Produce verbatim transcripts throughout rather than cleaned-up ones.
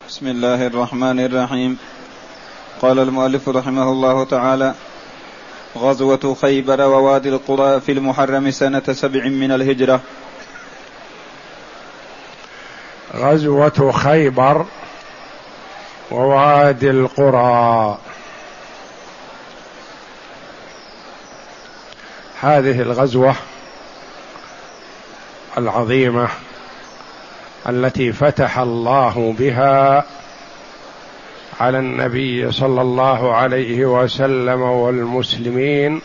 بسم الله الرحمن الرحيم. قال المؤلف رحمه الله تعالى: غزوة خيبر ووادي القرى في المحرم سنة سبع من الهجرة. غزوة خيبر ووادي القرى، هذه الغزوة العظيمة التي فتح الله بها على النبي صلى الله عليه وسلم والمسلمين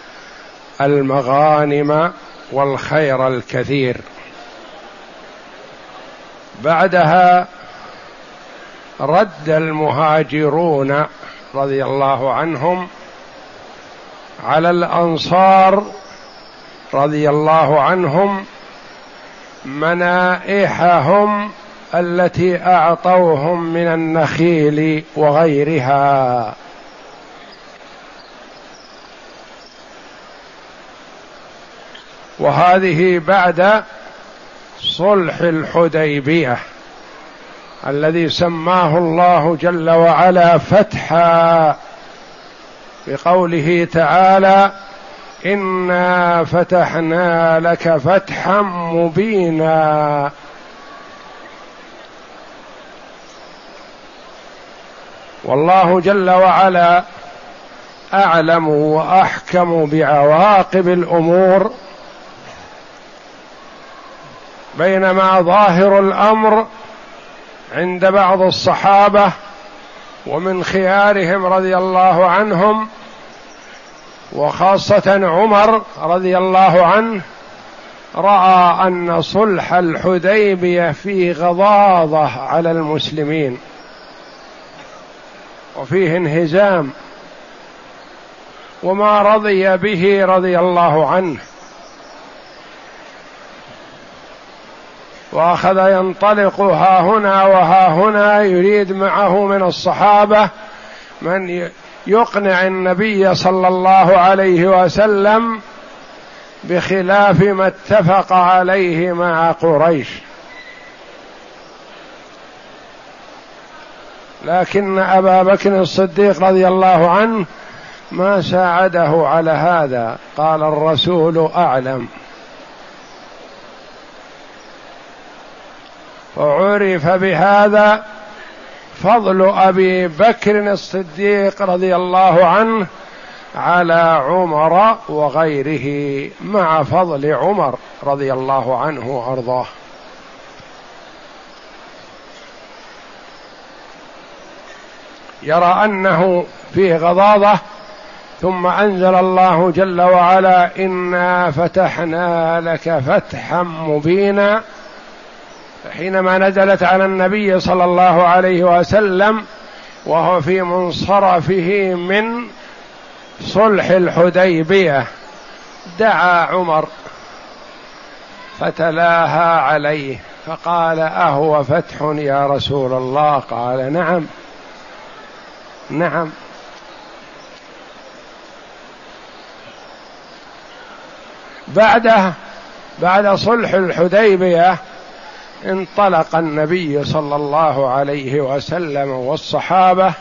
المغانم والخير الكثير. بعدها رد المهاجرون رضي الله عنهم على الأنصار رضي الله عنهم منائحهم التي أعطوهم من النخيل وغيرها، وهذه بعد صلح الحديبية الذي سماه الله جل وعلا فتحا بقوله تعالى: إنا فتحنا لك فتحا مبينا. والله جل وعلا أعلم وأحكم بعواقب الأمور، بينما ظاهر الأمر عند بعض الصحابة ومن خيارهم رضي الله عنهم وخاصة عمر رضي الله عنه رأى أن صلح الحديبية فيه غضاضة على المسلمين وفيه انهزام، وما رضي به رضي الله عنه، وأخذ ينطلق ها هنا وها هنا يريد معه من الصحابة من يقنع النبي صلى الله عليه وسلم بخلاف ما اتفق عليه مع قريش. لكن أبا بكر الصديق رضي الله عنه ما ساعده على هذا، قال: الرسول أعلم. وعرف بهذا فضل أبي بكر الصديق رضي الله عنه على عمر وغيره مع فضل عمر رضي الله عنه وأرضاه. يرى أنه فيه غضاضة، ثم أنزل الله جل وعلا: إنا فتحنا لك فتحا مبينا. حينما نزلت على النبي صلى الله عليه وسلم وهو في منصرفه من صلح الحديبية دعا عمر فتلاها عليه فقال: أهو فتح يا رسول الله؟ قال: نعم نعم. بعده بعد صلح الحديبية انطلق النبي صلى الله عليه وسلم والصحابة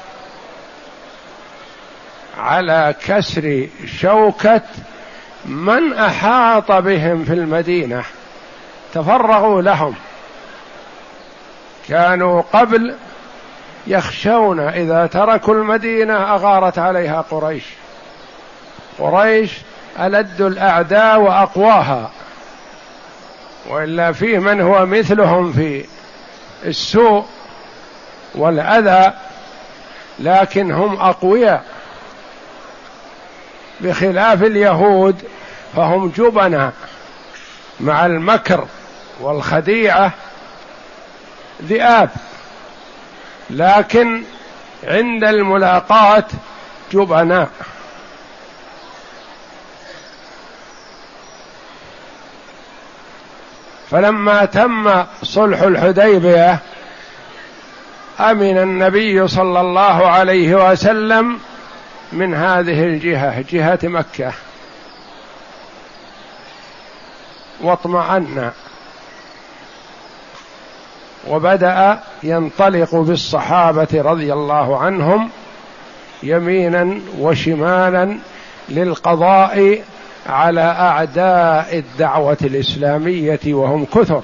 على كسر شوكة من أحاط بهم في المدينة، تفرغوا لهم. كانوا قبل يخشون إذا تركوا المدينة أغارت عليها قريش، قريش ألد الأعداء وأقواها، وإلا فيه من هو مثلهم في السوء والأذى، لكن هم أقوياء بخلاف اليهود فهم جبناء مع المكر والخديعة ذئاب، لكن عند الملاقاة جبناء. فلما تم صلح الحديبية أمن النبي صلى الله عليه وسلم من هذه الجهة، جهة مكة، واطمأن. وبدأ ينطلق بالصحابة رضي الله عنهم يمينا وشمالا للقضاء على أعداء الدعوة الإسلامية وهم كثر.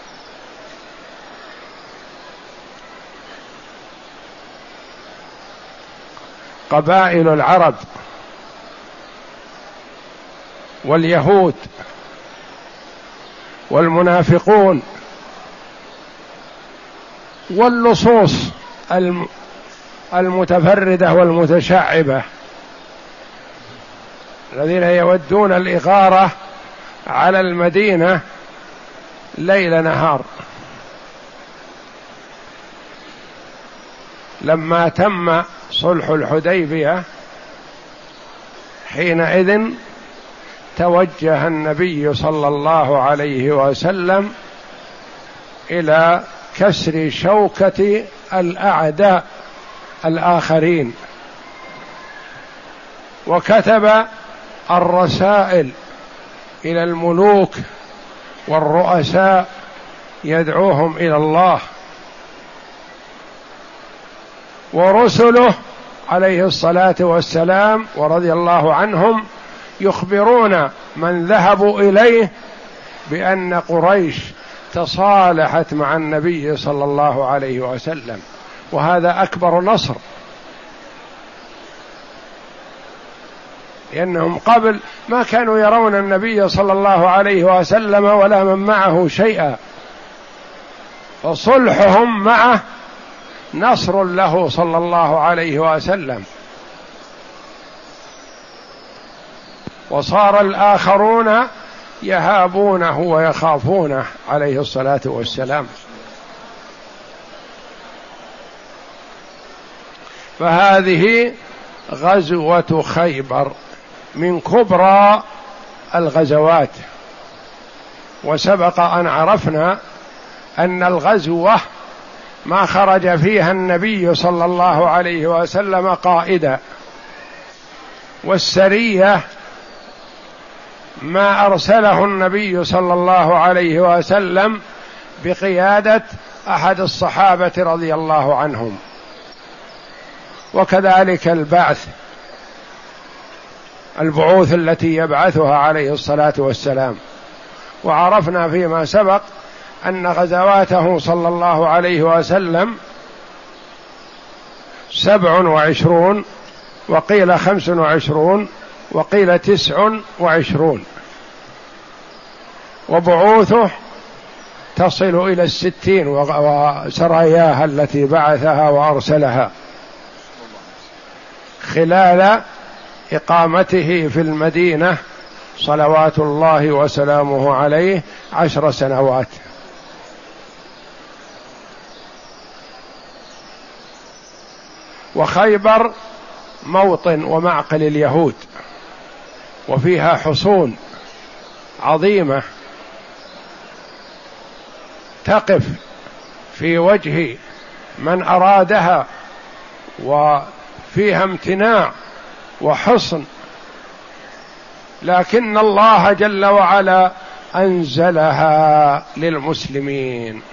قبائل العرب واليهود والمنافقون واللصوص المتفردة والمتشعبة الذين يودون الإغارة على المدينة ليل نهار. لما تم صلح الحديبية حينئذ توجه النبي صلى الله عليه وسلم إلى كسر شوكة الأعداء الآخرين، وكتب الرسائل إلى الملوك والرؤساء يدعوهم إلى الله، ورسله عليه الصلاة والسلام ورضي الله عنهم يخبرون من ذهبوا إليه بأن قريش تصالحت مع النبي صلى الله عليه وسلم، وهذا أكبر نصر، لأنهم قبل ما كانوا يرون النبي صلى الله عليه وسلم ولا من معه شيئا، فصلحهم معه نصر له صلى الله عليه وسلم. وصار الآخرون يهابونه ويخافونه عليه الصلاة والسلام. فهذه غزوة خيبر من كبرى الغزوات. وسبق أن عرفنا أن الغزوة ما خرج فيها النبي صلى الله عليه وسلم قائدا، والسرية ما أرسله النبي صلى الله عليه وسلم بقيادة أحد الصحابة رضي الله عنهم، وكذلك البعث البعوث التي يبعثها عليه الصلاة والسلام. وعرفنا فيما سبق أن غزواته صلى الله عليه وسلم سبع وعشرون، وقيل خمس وعشرون، وقيل تسع وعشرون، وبعوثه تصل إلى الستين، وسراياها التي بعثها وأرسلها خلال إقامته في المدينة صلوات الله وسلامه عليه عشر سنوات. وخيبر موطن ومعقل اليهود، وفيها حصون عظيمة تقف في وجه من أرادها، وفيها امتناع وحصن، لكن الله جل وعلا أنزلها للمسلمين.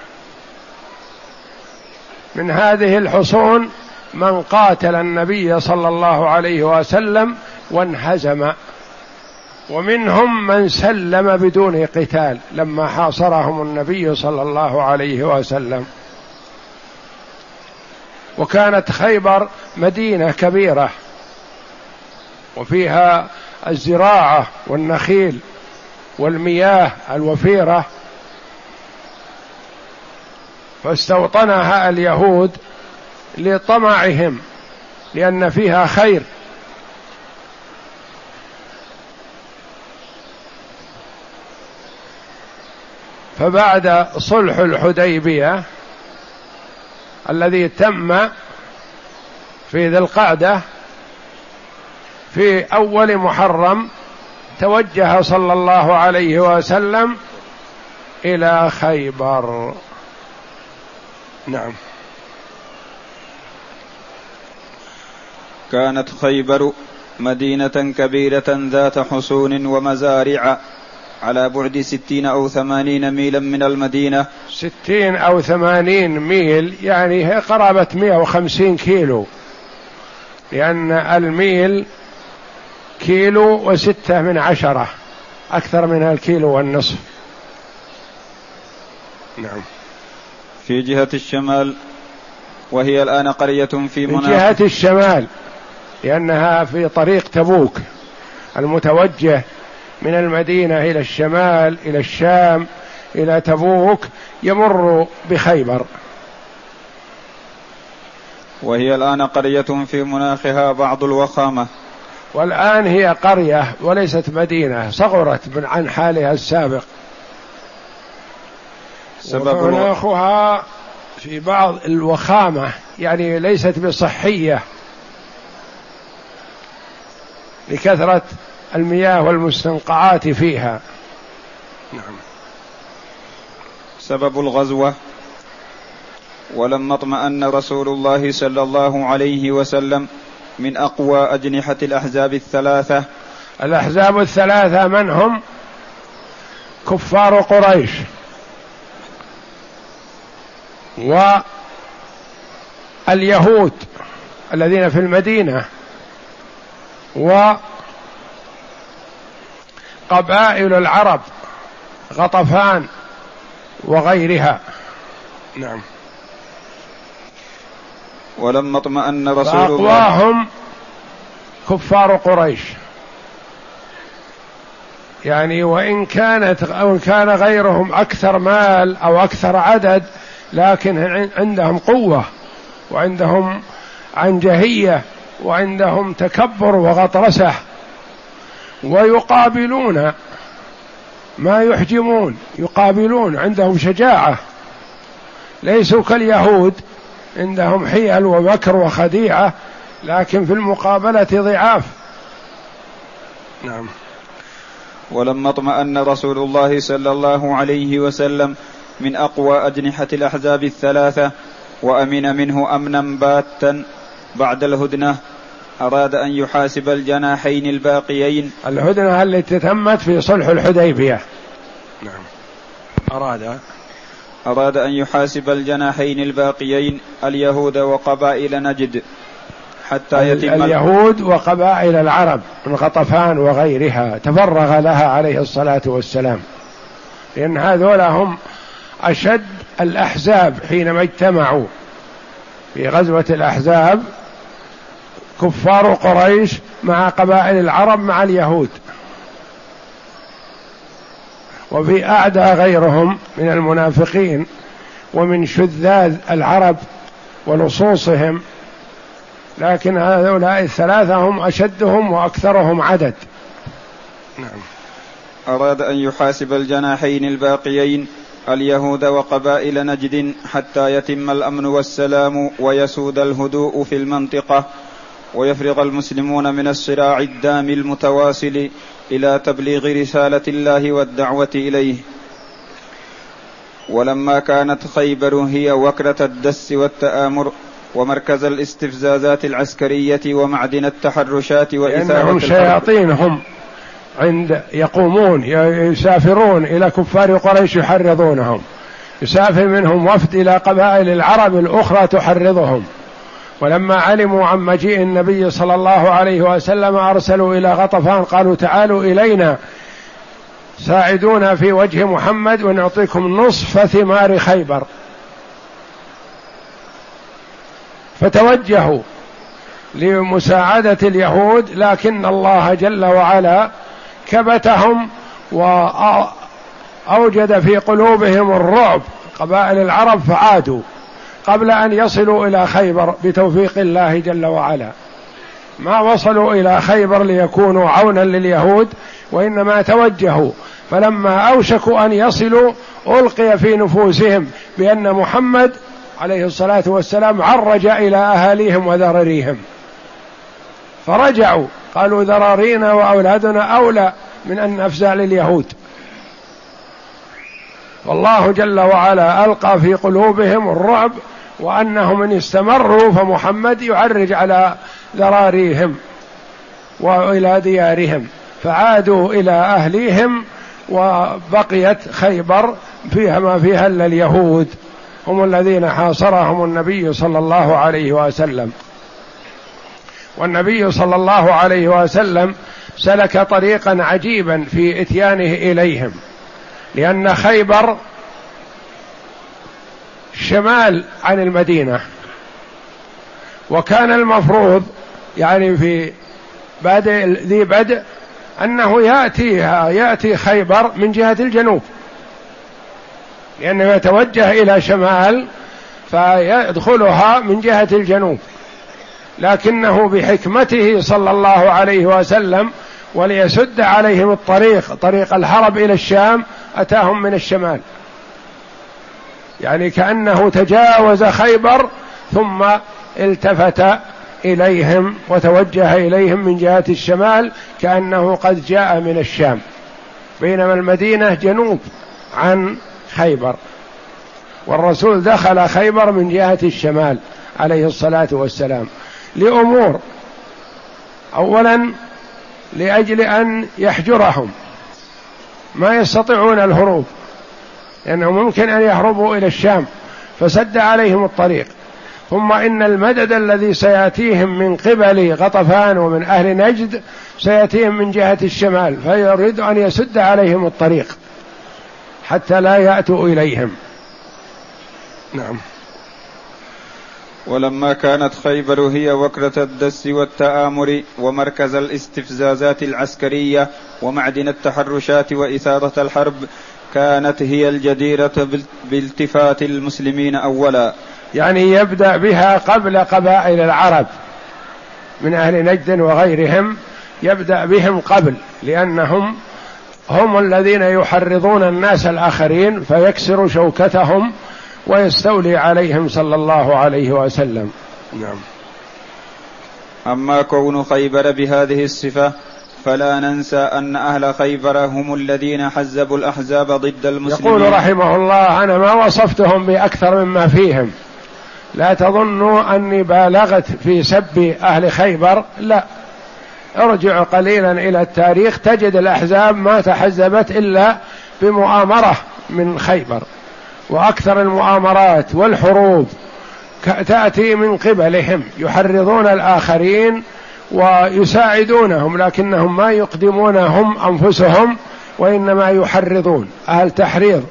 من هذه الحصون من قاتل النبي صلى الله عليه وسلم وانهزم، ومنهم من سلم بدون قتال لما حاصرهم النبي صلى الله عليه وسلم. وكانت خيبر مدينة كبيرة وفيها الزراعة والنخيل والمياه الوفيرة، فاستوطنها اليهود لطمعهم لأن فيها خير. فبعد صلح الحديبية الذي تم في ذي القعدة في أول محرم، توجه صلى الله عليه وسلم إلى خيبر. نعم. كانت خيبر مدينة كبيرة ذات حصون ومزارع على بعد ستين أو ثمانين ميلا من المدينة. ستين أو ثمانين ميل يعني هي قرابة مئة وخمسين كيلو، لأن الميل كيلو وستة من عشرة، أكثر من الكيلو والنصف. نعم. في جهة الشمال، وهي الآن قرية في من جهة الشمال لأنها في طريق تبوك المتوجه من المدينة إلى الشمال إلى الشام إلى تبوك، يمر بخيبر. وهي الآن قرية في مناخها بعض الوخامة. والآن هي قرية وليست مدينة، صغرت عن حالها السابق. سبب مناخها في بعض الوخامة، يعني ليست بصحية لكثرة المياه والمستنقعات فيها. نعم. سبب الغزوة: ولما اطمأن رسول الله صلى الله عليه وسلم من أقوى أجنحة الأحزاب الثلاثة. الأحزاب الثلاثة من هم؟ كفار قريش واليهود الذين في المدينة وقبائل العرب غطفان وغيرها. نعم. ولما اطمأن رسول الله، فأقواهم كفار قريش، يعني وإن كانت أو كان غيرهم أكثر مال أو أكثر عدد، لكن عندهم قوة وعندهم عنجهية وعندهم تكبر وغطرسة، ويقابلون ما يحجمون، يقابلون، عندهم شجاعة، ليسوا كاليهود عندهم حيل ومكر وخديعة، لكن في المقابلة ضعاف. نعم. ولما اطمأن رسول الله صلى الله عليه وسلم من أقوى أجنحة الأحزاب الثلاثة وأمن منه أمنا باتا بعد الهدنة، أراد أن يحاسب الجناحين الباقيين. الهدنة التي تمت في صلح الحديبية. نعم. أراد أراد أن يحاسب الجناحين الباقيين اليهود وقبائل نجد حتى يتم اليهود وقبائل العرب من غطفان وغيرها، تفرغ لها عليه الصلاة والسلام، لأن هذول هم أشد الأحزاب حينما اجتمعوا في غزوة الأحزاب، كفار قريش مع قبائل العرب مع اليهود، وفي أعدى غيرهم من المنافقين ومن شذاذ العرب ولصوصهم، لكن هؤلاء الثلاثة هم أشدهم وأكثرهم عدد. نعم. أراد أن يحاسب الجناحين الباقيين اليهود وقبائل نجد حتى يتم الأمن والسلام ويسود الهدوء في المنطقة، ويفرغ المسلمون من الصراع الدامي المتواصل إلى تبليغ رسالة الله والدعوة إليه. ولما كانت خيبر هي وكرة الدس والتآمر ومركز الاستفزازات العسكرية ومعدن التحرشات وإثارة الحرب، شياطين هم عند يقومون يسافرون إلى كفار قريش يحرضونهم، يسافر منهم وفد إلى قبائل العرب الأخرى تحرضهم. ولما علموا عن مجيء النبي صلى الله عليه وسلم أرسلوا إلى غطفان قالوا تعالوا إلينا ساعدونا في وجه محمد ونعطيكم نصف ثمار خيبر. فتوجهوا لمساعدة اليهود، لكن الله جل وعلا كبتهم وأوجد في قلوبهم الرعب قبائل العرب، فعادوا قبل أن يصلوا إلى خيبر بتوفيق الله جل وعلا. ما وصلوا إلى خيبر ليكونوا عونا لليهود، وإنما توجهوا، فلما أوشكوا أن يصلوا ألقي في نفوسهم بأن محمد عليه الصلاة والسلام عرج إلى أهاليهم وذراريهم، فرجعوا قالوا ذرارينا وأولادنا أولى من أن نفزع لليهود. والله جل وعلا ألقى في قلوبهم الرعب، وأنهم إن استمروا فمحمد يعرج على ذراريهم وإلى ديارهم، فعادوا إلى أهليهم وبقيت خيبر فيها ما فيها إلا اليهود، هم الذين حاصرهم النبي صلى الله عليه وسلم. والنبي صلى الله عليه وسلم سلك طريقا عجيبا في إتيانه إليهم، لأن خيبر شمال عن المدينة، وكان المفروض يعني في بادئ ذي بدء أنه يأتيها يأتي خيبر من جهة الجنوب، لأنه يتوجه إلى شمال فيدخلها من جهة الجنوب، لكنه بحكمته صلى الله عليه وسلم وليسد عليهم الطريق طريق الهرب إلى الشام أتاهم من الشمال، يعني كأنه تجاوز خيبر ثم التفت إليهم وتوجه إليهم من جهة الشمال كأنه قد جاء من الشام، بينما المدينة جنوب عن خيبر، والرسول دخل خيبر من جهة الشمال عليه الصلاة والسلام لأمور: أولا لأجل أن يحجرهم ما يستطيعون الهروب، لأنه ممكن أن يهربوا إلى الشام فسد عليهم الطريق، ثم إن المدد الذي سيأتيهم من قبل غطفان ومن أهل نجد سيأتيهم من جهة الشمال، فيريد أن يسد عليهم الطريق حتى لا يأتوا إليهم. نعم. ولما كانت خيبر هي وكرة الدس والتآمر ومركز الاستفزازات العسكرية ومعدن التحرشات وإثارة الحرب، كانت هي الجديرة بالتفات المسلمين أولا، يعني يبدأ بها قبل قبائل العرب من أهل نجد وغيرهم، يبدأ بهم قبل، لأنهم هم الذين يحرضون الناس الآخرين فيكسر شوكتهم ويستولي عليهم صلى الله عليه وسلم. نعم. أما كون خيبر بهذه الصفة فلا ننسى أن أهل خيبر هم الذين حزبوا الأحزاب ضد المسلمين. يقول رحمه الله: أنا ما وصفتهم بأكثر مما فيهم، لا تظنوا أني بالغت في سب أهل خيبر، لا، ارجع قليلا إلى التاريخ تجد الأحزاب ما تحزبت إلا بمؤامرة من خيبر، وأكثر المؤامرات والحروب تأتي من قبلهم، يحرضون الآخرين ويساعدونهم، لكنهم ما يقدمون هم أنفسهم وإنما يحرضون، أهل تحريض.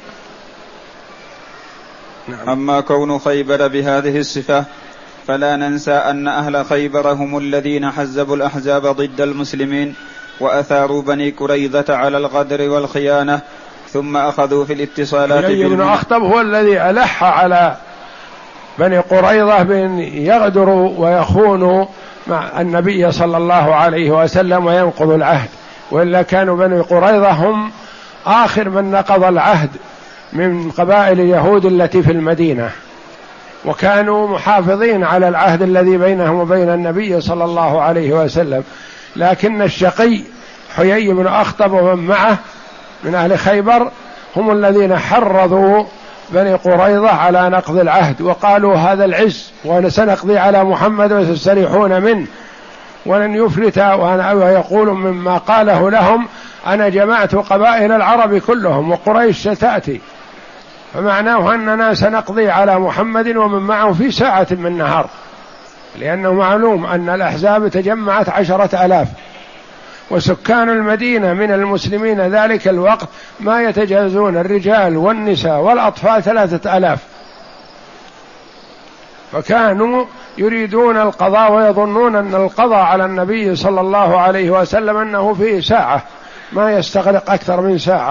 نعم. أما كون خيبر بهذه الصفة فلا ننسى أن أهل خيبر هم الذين حزبوا الأحزاب ضد المسلمين وأثاروا بني قريظة على الغدر والخيانة، ثم أخذوا في الاتصالات حيي بن أخطب هو الذي ألح على بني قريظة بأن يغدروا ويخونوا مع النبي صلى الله عليه وسلم وينقضوا العهد، وإلا كانوا بني قريظة هم آخر من نقض العهد من قبائل اليهود التي في المدينة، وكانوا محافظين على العهد الذي بينهم وبين النبي صلى الله عليه وسلم، لكن الشقي حيي بن أخطب ومن معه من أهل خيبر هم الذين حرضوا بني قريظة على نقض العهد، وقالوا هذا العز وسنقضي على محمد وتستريحون منه ولن يفلت، ويقول مما قاله لهم: أنا جمعت قبائل العرب كلهم وقريش ستأتي، فمعناه أننا سنقضي على محمد ومن معه في ساعة من نهار، لأنه معلوم أن الأحزاب تجمعت عشرة آلاف، وسكان المدينة من المسلمين ذلك الوقت ما يتجاوزون الرجال والنساء والأطفال ثلاثة آلاف، فكانوا يريدون القضاء ويظنون أن القضاء على النبي صلى الله عليه وسلم أنه فيه ساعة ما يستغرق أكثر من ساعة،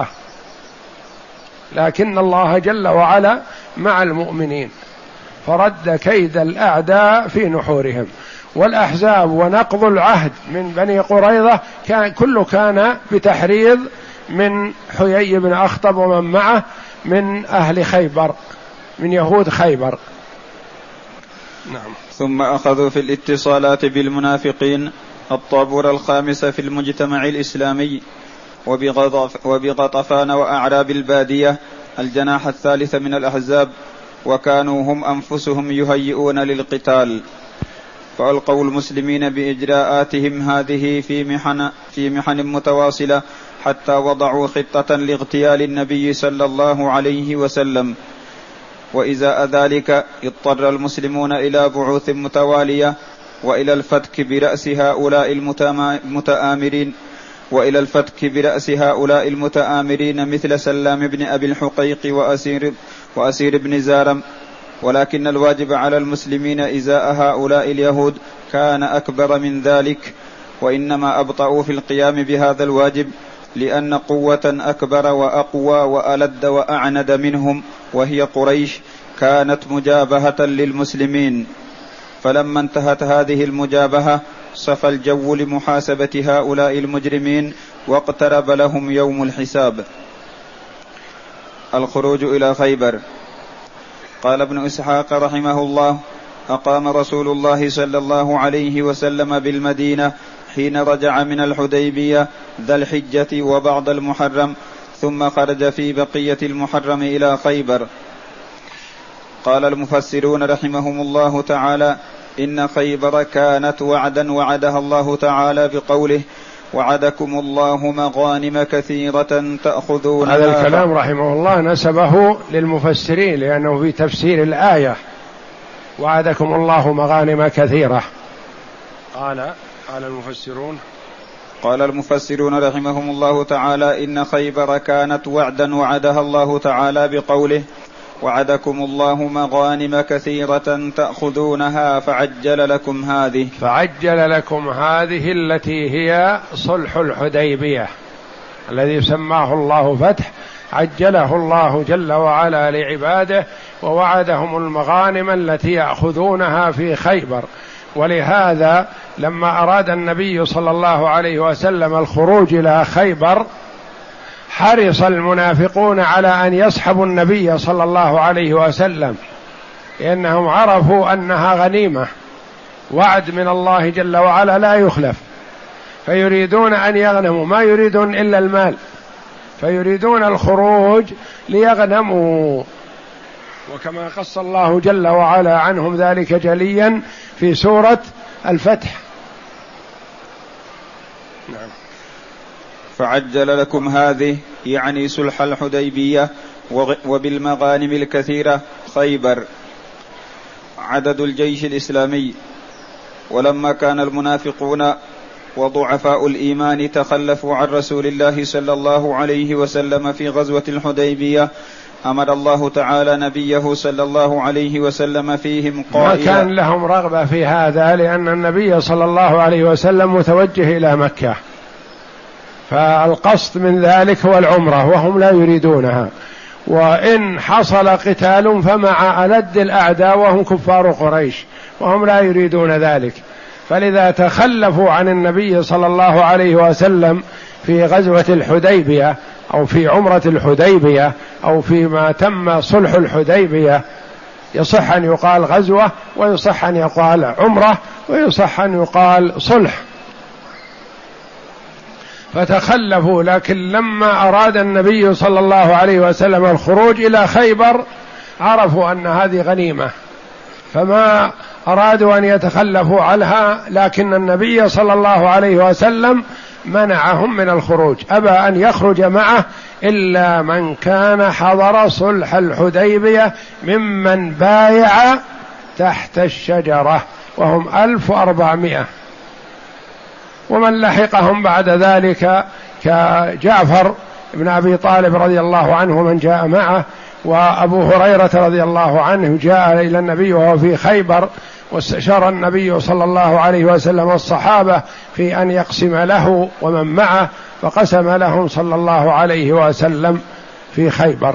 لكن الله جل وعلا مع المؤمنين فرد كيد الأعداء في نحورهم. والأحزاب ونقض العهد من بني قريظة كان كله كان بتحريض من حيي بن أخطب ومن معه من أهل خيبر من يهود خيبر. نعم. ثم أخذوا في الاتصالات بالمنافقين الطابور الخامس في المجتمع الإسلامي وبغطف وبغطفان وأعراب البادية الجناح الثالث من الأحزاب، وكانوا هم أنفسهم يهيئون للقتال، فألقوا المسلمين بإجراءاتهم هذه في محن في محن متواصلة حتى وضعوا خطة لاغتيال النبي صلى الله عليه وسلم. وإزاء ذلك اضطر المسلمون إلى بعوث متوالية وإلى الفتك برأس هؤلاء المتآمرين وإلى الفتك برأس هؤلاء المتآمرين مثل سلام بن أبي الحقيق وأسير, وأسير بن زارم. ولكن الواجب على المسلمين إزاء هؤلاء اليهود كان أكبر من ذلك، وإنما أبطأوا في القيام بهذا الواجب لأن قوة أكبر وأقوى وألد وأعند منهم وهي قريش كانت مجابهة للمسلمين. فلما انتهت هذه المجابهة صفى الجو لمحاسبة هؤلاء المجرمين واقترب لهم يوم الحساب. الخروج إلى خيبر. قال ابن إسحاق رحمه الله: أقام رسول الله صلى الله عليه وسلم بالمدينة حين رجع من الحديبية ذا الحجة وبعض المحرم، ثم خرج في بقية المحرم إلى خيبر. قال المفسرون رحمهم الله تعالى: إن خيبر كانت وعدا وعدها الله تعالى بقوله: وعدكم الله مغانم كثيرة تأخذونها. هذا الكلام رحمه الله نسبه للمفسرين لأنه في تفسير الآية: وعدكم الله مغانم كثيرة. قال قال المفسرون قال المفسرون رحمهم الله تعالى: إن خيبر كانت وعدا وعدها الله تعالى بقوله: وعدكم الله مغانم كثيرة تأخذونها فعجل لكم هذه فعجل لكم هذه التي هي صلح الحديبية الذي سماه الله فتح، عجله الله جل وعلا لعباده ووعدهم المغانم التي يأخذونها في خيبر. ولهذا لما أراد النبي صلى الله عليه وسلم الخروج إلى خيبر حرص المنافقون على أن يسحبوا النبي صلى الله عليه وسلم، لأنهم عرفوا أنها غنيمة، وعد من الله جل وعلا لا يخلف، فيريدون أن يغنموا، ما يريدون إلا المال، فيريدون الخروج ليغنموا. وكما قص الله جل وعلا عنهم ذلك جليا في سورة الفتح. نعم. فعجل لكم هذه يعني صلح الحديبية وبالمغانم الكثيرة خيبر. عدد الجيش الإسلامي. ولما كان المنافقون وضعفاء الإيمان تخلفوا عن رسول الله صلى الله عليه وسلم في غزوة الحديبية أمر الله تعالى نبيه صلى الله عليه وسلم فيهم قائلا: ما كان لهم رغبة في هذا لأن النبي صلى الله عليه وسلم متوجه إلى مكة، فالقصد من ذلك هو العمرة وهم لا يريدونها، وإن حصل قتال فمع ألد الأعداء وهم كفار قريش وهم لا يريدون ذلك، فلذا تخلفوا عن النبي صلى الله عليه وسلم في غزوة الحديبية أو في عمرة الحديبية أو فيما تم صلح الحديبية. يصح أن يقال غزوة ويصح أن يقال عمرة ويصح أن يقال صلح، فتخلفوا. لكن لما أراد النبي صلى الله عليه وسلم الخروج إلى خيبر عرفوا أن هذه غنيمة فما أرادوا أن يتخلفوا عنها، لكن النبي صلى الله عليه وسلم منعهم من الخروج، أبى أن يخرج معه إلا من كان حضر صلح الحديبية ممن بايع تحت الشجرة وهم ألف وأربعمائة، ومن لحقهم بعد ذلك كجعفر بن أبي طالب رضي الله عنه من جاء معه، وأبو هريرة رضي الله عنه جاء إلى النبي وهو في خيبر واستشار النبي صلى الله عليه وسلم الصحابة في أن يقسم له ومن معه، فقسم لهم صلى الله عليه وسلم في خيبر.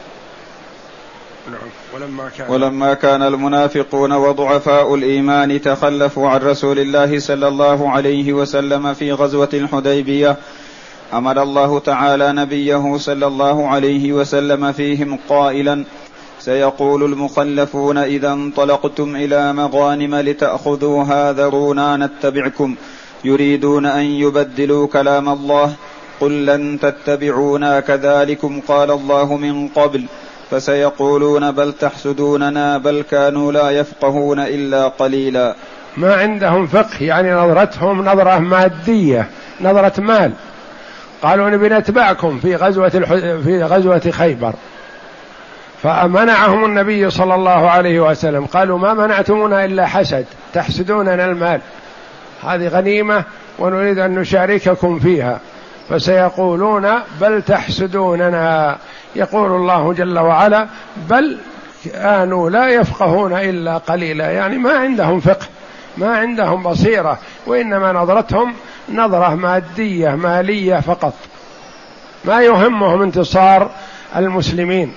ولما كان, ولما كان المنافقون وضعفاء الإيمان تخلفوا عن رسول الله صلى الله عليه وسلم في غزوة الحديبية أمر الله تعالى نبيه صلى الله عليه وسلم فيهم قائلا: سيقول المخلفون إذا انطلقتم إلى مغانم لتأخذوها ذرونا نتبعكم يريدون أن يبدلوا كلام الله قل لن تتبعونا كذلكم قال الله من قبل فسيقولون بل تحسدوننا بل كانوا لا يفقهون إلا قليلا. ما عندهم فقه، يعني نظرتهم نظرة مادية، نظرة مال. قالوا نبي نتبعكم في غزوة في غزوة خيبر، فمنعهم النبي صلى الله عليه وسلم، قالوا ما منعتمونا إلا حسد، تحسدوننا المال، هذه غنيمة ونريد أن نشارككم فيها، فسيقولون بل تحسدوننا. يقول الله جل وعلا بل كانوا لا يفقهون إلا قليلا، يعني ما عندهم فقه، ما عندهم بصيرة، وإنما نظرتهم نظرة مادية مالية فقط، ما يهمهم انتصار المسلمين.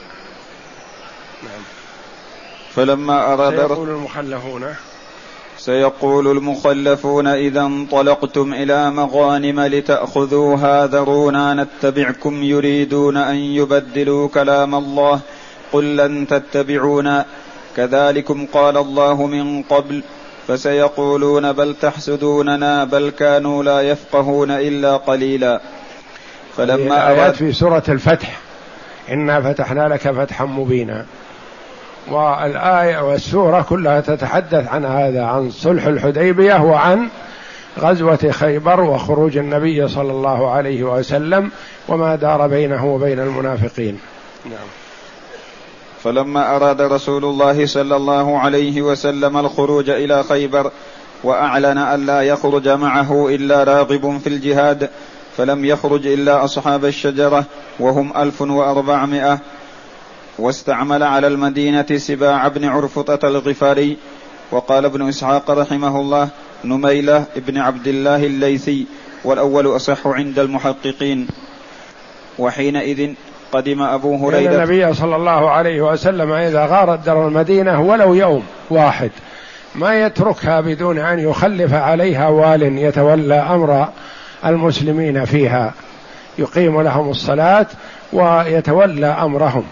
فلما أراد سيقول المخلفون سيقول المخلفون إذا انطلقتم إلى مغانم لتأخذوها ذرونا نتبعكم يريدون أن يبدلوا كلام الله قل لن تتبعونا كذلكم قال الله من قبل فسيقولون بل تحسدوننا بل كانوا لا يفقهون إلا قليلا. فلما آيات في سورة الفتح إنا فتحنا لك فتحا مبينا، والآية والسورة كلها تتحدث عن هذا، عن صلح الحديبية وعن غزوة خيبر وخروج النبي صلى الله عليه وسلم وما دار بينه وبين المنافقين. نعم. فلما أراد رسول الله صلى الله عليه وسلم الخروج إلى خيبر وأعلن أن لا يخرج معه إلا راغب في الجهاد فلم يخرج إلا أصحاب الشجرة وهم ألف وأربعمائة، واستعمل على المدينة سباع بن عرفطة الغفاري، وقال ابن إسحاق رحمه الله نميلة ابن عبد الله الليثي، والأول أصح عند المحققين. وحينئذ قدم أبو هريرة النبي صلى الله عليه وسلم إذا غارت در المدينة ولو يوم واحد ما يتركها بدون أن يخلف عليها وال يتولى أمر المسلمين فيها، يقيم لهم الصلاة ويتولى أمرهم.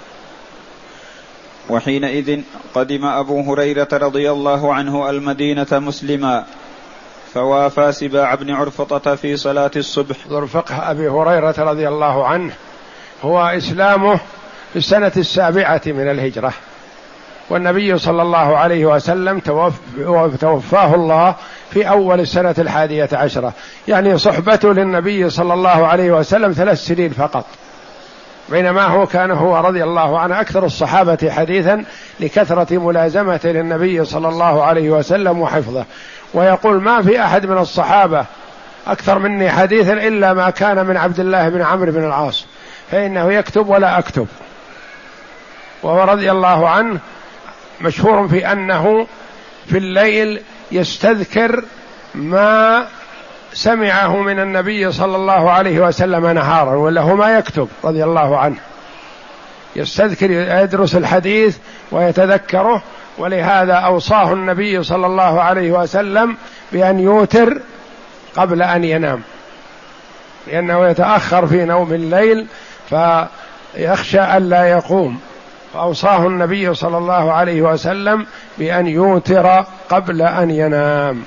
وحينئذ قدم أبو هريرة رضي الله عنه المدينة مسلما فوافى سباع بن عرفطة في صلاة الصبح. ذو فقه أبي هريرة رضي الله عنه هو إسلامه في السنة السابعة من الهجرة، والنبي صلى الله عليه وسلم توفاه الله في أول السنة الحادية عشرة، يعني صحبته للنبي صلى الله عليه وسلم ثلاث سنين فقط، بينما هو كان هو رضي الله عنه أكثر الصحابة حديثا لكثرة ملازمته للنبي صلى الله عليه وسلم وحفظه، ويقول ما في أحد من الصحابة أكثر مني حديثا إلا ما كان من عبد الله بن عمرو بن العاص، فإنه يكتب ولا أكتب. وهو رضي الله عنه مشهور في أنه في الليل يستذكر ما سمعه من النبي صلى الله عليه وسلم نهارا، ولا هو ما يكتب رضي الله عنه، يستذكر يدرس الحديث ويتذكره، ولهذا أوصاه النبي صلى الله عليه وسلم بأن يوتر قبل أن ينام، لأنه يتأخر في نوم الليل فيخشى أن لا يقوم، فأوصاه النبي صلى الله عليه وسلم بأن يوتر قبل أن ينام.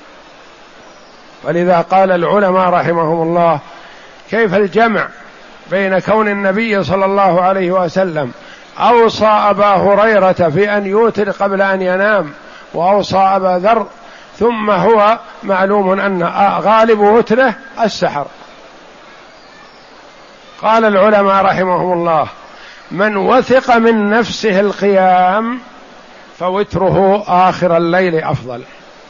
ولذا قال العلماء رحمهم الله كيف الجمع بين كون النبي صلى الله عليه وسلم أوصى أبا هريرة في أن يوتر قبل أن ينام وأوصى أبا ذر، ثم هو معلوم أن غالب وتره السحر. قال العلماء رحمهم الله من وثق من نفسه القيام فوتره آخر الليل أفضل،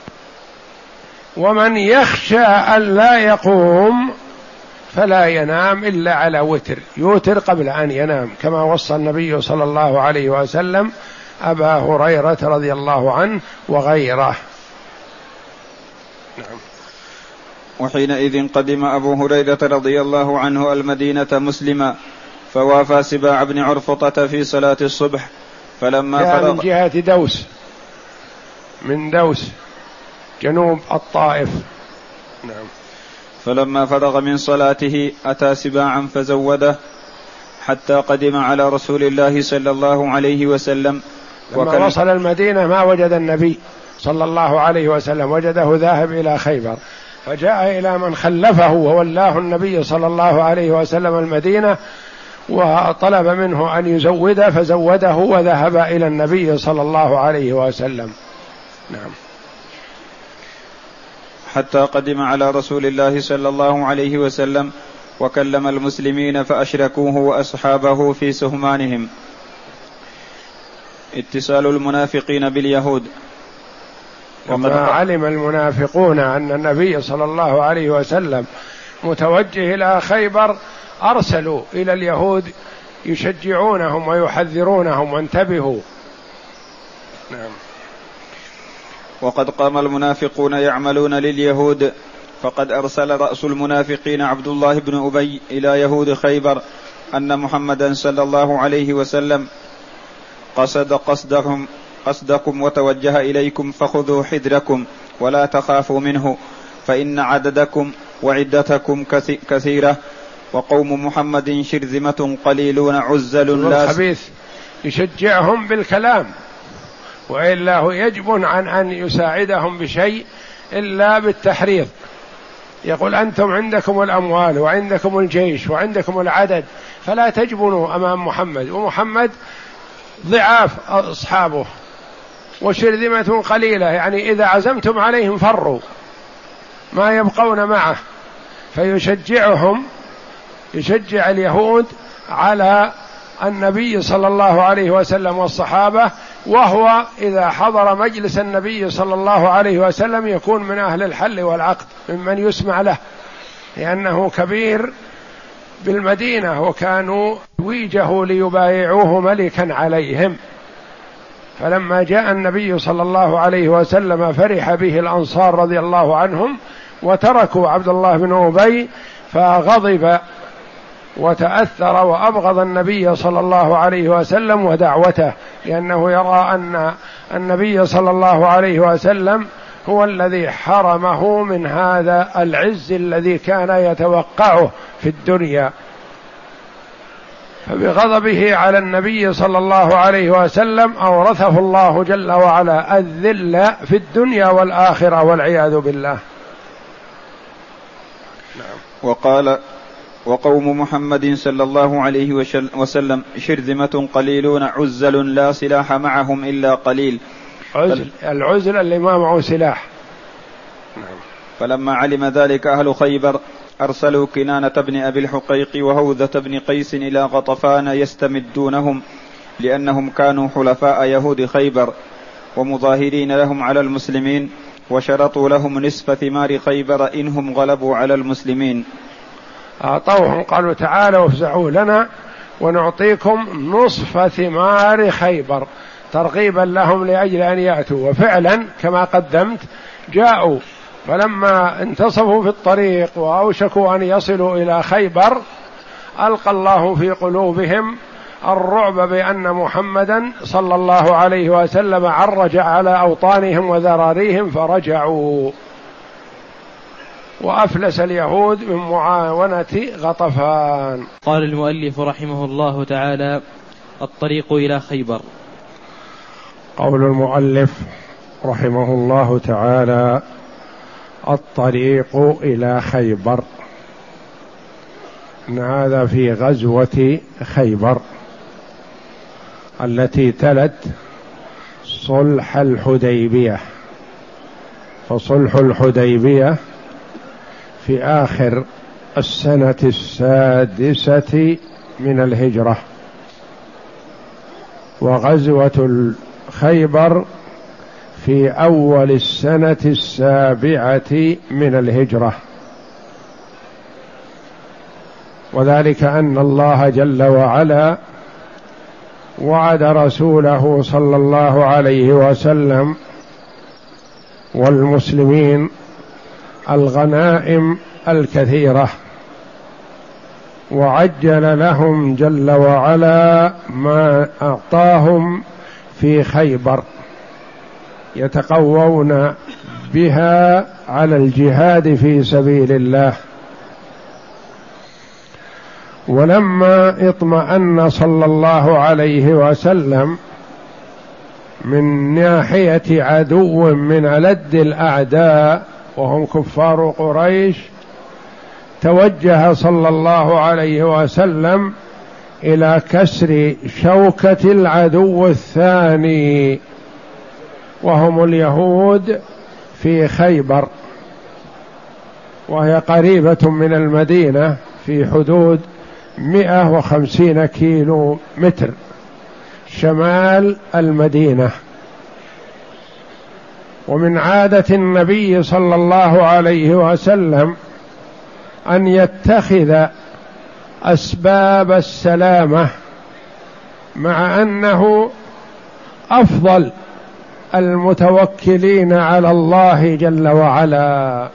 ومن يخشى أن لا يقوم فلا ينام إلا على وتر، يوتر قبل أن ينام، كما وصى النبي صلى الله عليه وسلم أبا هريرة رضي الله عنه وغيره. نعم. وحينئذ قدم أبو هريرة رضي الله عنه المدينة مسلما فوافى سباع بن عرفطة في صلاة الصبح فلما فرغ من جهة دوس، من دوس جنوب الطائف. نعم. فلما فرغ من صلاته أتى سباعا فزوده حتى قدم على رسول الله صلى الله عليه وسلم. لما وصل المدينة ما وجد النبي صلى الله عليه وسلم، وجده ذاهب إلى خيبر، فجاء إلى من خلفه وولاه النبي صلى الله عليه وسلم المدينة وطلب منه أن يزوده فزوده وذهب إلى النبي صلى الله عليه وسلم. نعم. حتى قدم على رسول الله صلى الله عليه وسلم وكلم المسلمين فأشركوه وأصحابه في سهمانهم. اتصال المنافقين باليهود. لما علم المنافقون أن النبي صلى الله عليه وسلم متوجه إلى خيبر أرسلوا إلى اليهود يشجعونهم ويحذرونهم وانتبهوا. نعم. وقد قام المنافقون يعملون لليهود، فقد أرسل رأس المنافقين عبد الله بن أبي إلى يهود خيبر أن محمدا صلى الله عليه وسلم قصد قصدهم قصدكم وتوجه إليكم فخذوا حذركم ولا تخافوا منه، فإن عددكم وعدتكم كثيرة وقوم محمد شرذمة قليلون عزل لا. الخبيث يشجعهم بالكلام، وإلا هو يجب عن أن يساعدهم بشيء إلا بالتحريض. يقول أنتم عندكم الأموال وعندكم الجيش وعندكم العدد، فلا تجبنوا أمام محمد، ومحمد ضعاف أصحابه وشرذمة قليلة، يعني إذا عزمتم عليهم فروا ما يبقون معه. فيشجعهم، يشجع اليهود على النبي صلى الله عليه وسلم والصحابة، وهو إذا حضر مجلس النبي صلى الله عليه وسلم يكون من أهل الحل والعقد، ممن يسمع له، لأنه كبير بالمدينة وكانوا ويجه ليبايعوه ملكا عليهم. فلما جاء النبي صلى الله عليه وسلم فرح به الأنصار رضي الله عنهم وتركوا عبد الله بن أبي، فغضب وتأثر وأبغض النبي صلى الله عليه وسلم ودعوته، لأنه يرى أن النبي صلى الله عليه وسلم هو الذي حرمه من هذا العز الذي كان يتوقعه في الدنيا. فبغضبه على النبي صلى الله عليه وسلم أورثه الله جل وعلا الذل في الدنيا والآخرة والعياذ بالله. وقال وقوم محمد صلى الله عليه وسلم شرذمة قليلون عزل لا سلاح معهم إلا قليل. عزل العزل اللي ما معه سلاح. فلما علم ذلك أهل خيبر أرسلوا كنانة بن أبي الحقيق وهوذة بن قيس إلى غطفان يستمدونهم، لأنهم كانوا حلفاء يهود خيبر ومظاهرين لهم على المسلمين، وشرطوا لهم نصف ثمار خيبر إنهم غلبوا على المسلمين. أعطوهم قالوا تعالوا افزعوا لنا ونعطيكم نصف ثمار خيبر، ترغيبا لهم لأجل أن يأتوا. وفعلا كما قدمت جاءوا، فلما انتصفوا في الطريق وأوشكوا أن يصلوا إلى خيبر ألقى الله في قلوبهم الرعب بأن محمدا صلى الله عليه وسلم عرج على أوطانهم وذراريهم، فرجعوا وأفلس اليهود من معاونة غطفان. قال المؤلف رحمه الله تعالى: الطريق إلى خيبر. قول المؤلف رحمه الله تعالى: الطريق إلى خيبر، إن هذا في غزوة خيبر التي تلت صلح الحديبية. فصلح الحديبية في آخر السنة السادسة من الهجرة، وغزوة خيبر في أول السنة السابعة من الهجرة. وذلك أن الله جل وعلا وعد رسوله صلى الله عليه وسلم والمسلمين الغنائم الكثيرة، وعجل لهم جل وعلا ما أعطاهم في خيبر يتقوون بها على الجهاد في سبيل الله. ولما اطمأن صلى الله عليه وسلم من ناحية عدو من ألد الأعداء وهم كفار قريش، توجه صلى الله عليه وسلم إلى كسر شوكة العدو الثاني وهم اليهود في خيبر، وهي قريبة من المدينة في حدود مئة وخمسين كيلو متر شمال المدينة. ومن عادة النبي صلى الله عليه وسلم أن يتخذ أسباب السلامة، مع أنه أفضل المتوكلين على الله جل وعلا،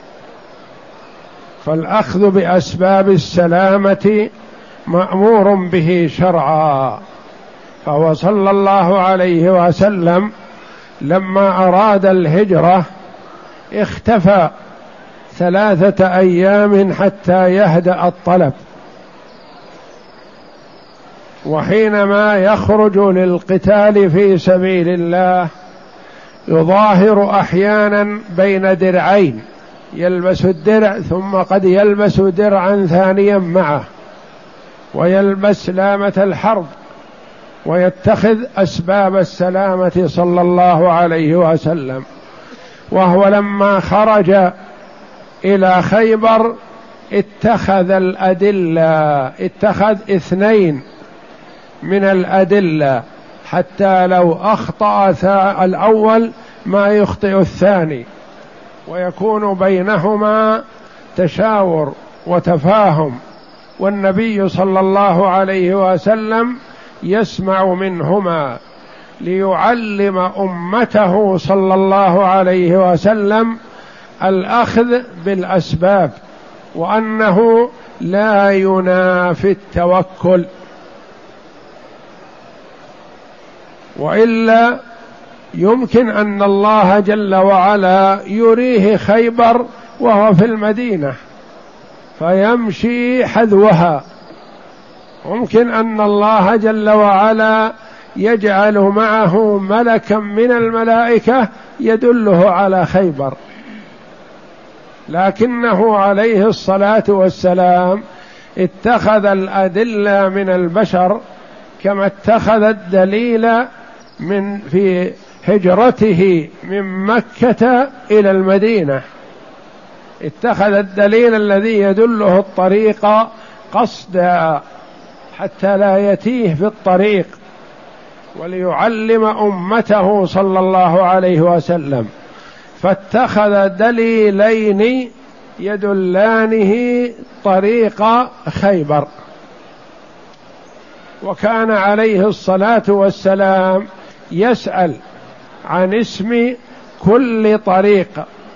فالأخذ بأسباب السلامة مأمور به شرعا. فهو صلى الله عليه وسلم لما أراد الهجرة اختفى ثلاثة أيام حتى يهدأ الطلب، وحينما يخرج للقتال في سبيل الله يظاهر أحيانا بين درعين، يلبس الدرع ثم قد يلبس درعا ثانيا معه، ويلبس لامة الحرب، ويتخذ أسباب السلامة صلى الله عليه وسلم. وهو لما خرج إلى خيبر اتخذ الأدلة، اتخذ اثنين من الأدلة حتى لو أخطأ الأول ما يخطئ الثاني، ويكون بينهما تشاور وتفاهم، والنبي صلى الله عليه وسلم يسمع منهما ليعلم أمته صلى الله عليه وسلم الأخذ بالأسباب، وأنه لا ينافي التوكل، وإلا يمكن أن الله جل وعلا يريه خيبر وهو في المدينة فيمشي حذوها، ممكن أن الله جل وعلا يجعل معه ملكا من الملائكة يدله على خيبر، لكنه عليه الصلاة والسلام اتخذ الأدلة من البشر كما اتخذ الدليل من في هجرته من مكة إلى المدينة، اتخذ الدليل الذي يدله الطريق قصدا حتى لا يتيه في الطريق، وليعلم أمته صلى الله عليه وسلم، فاتخذ دليلين يدلانه طريق خيبر. وكان عليه الصلاة والسلام يسأل عن اسم كل طريق،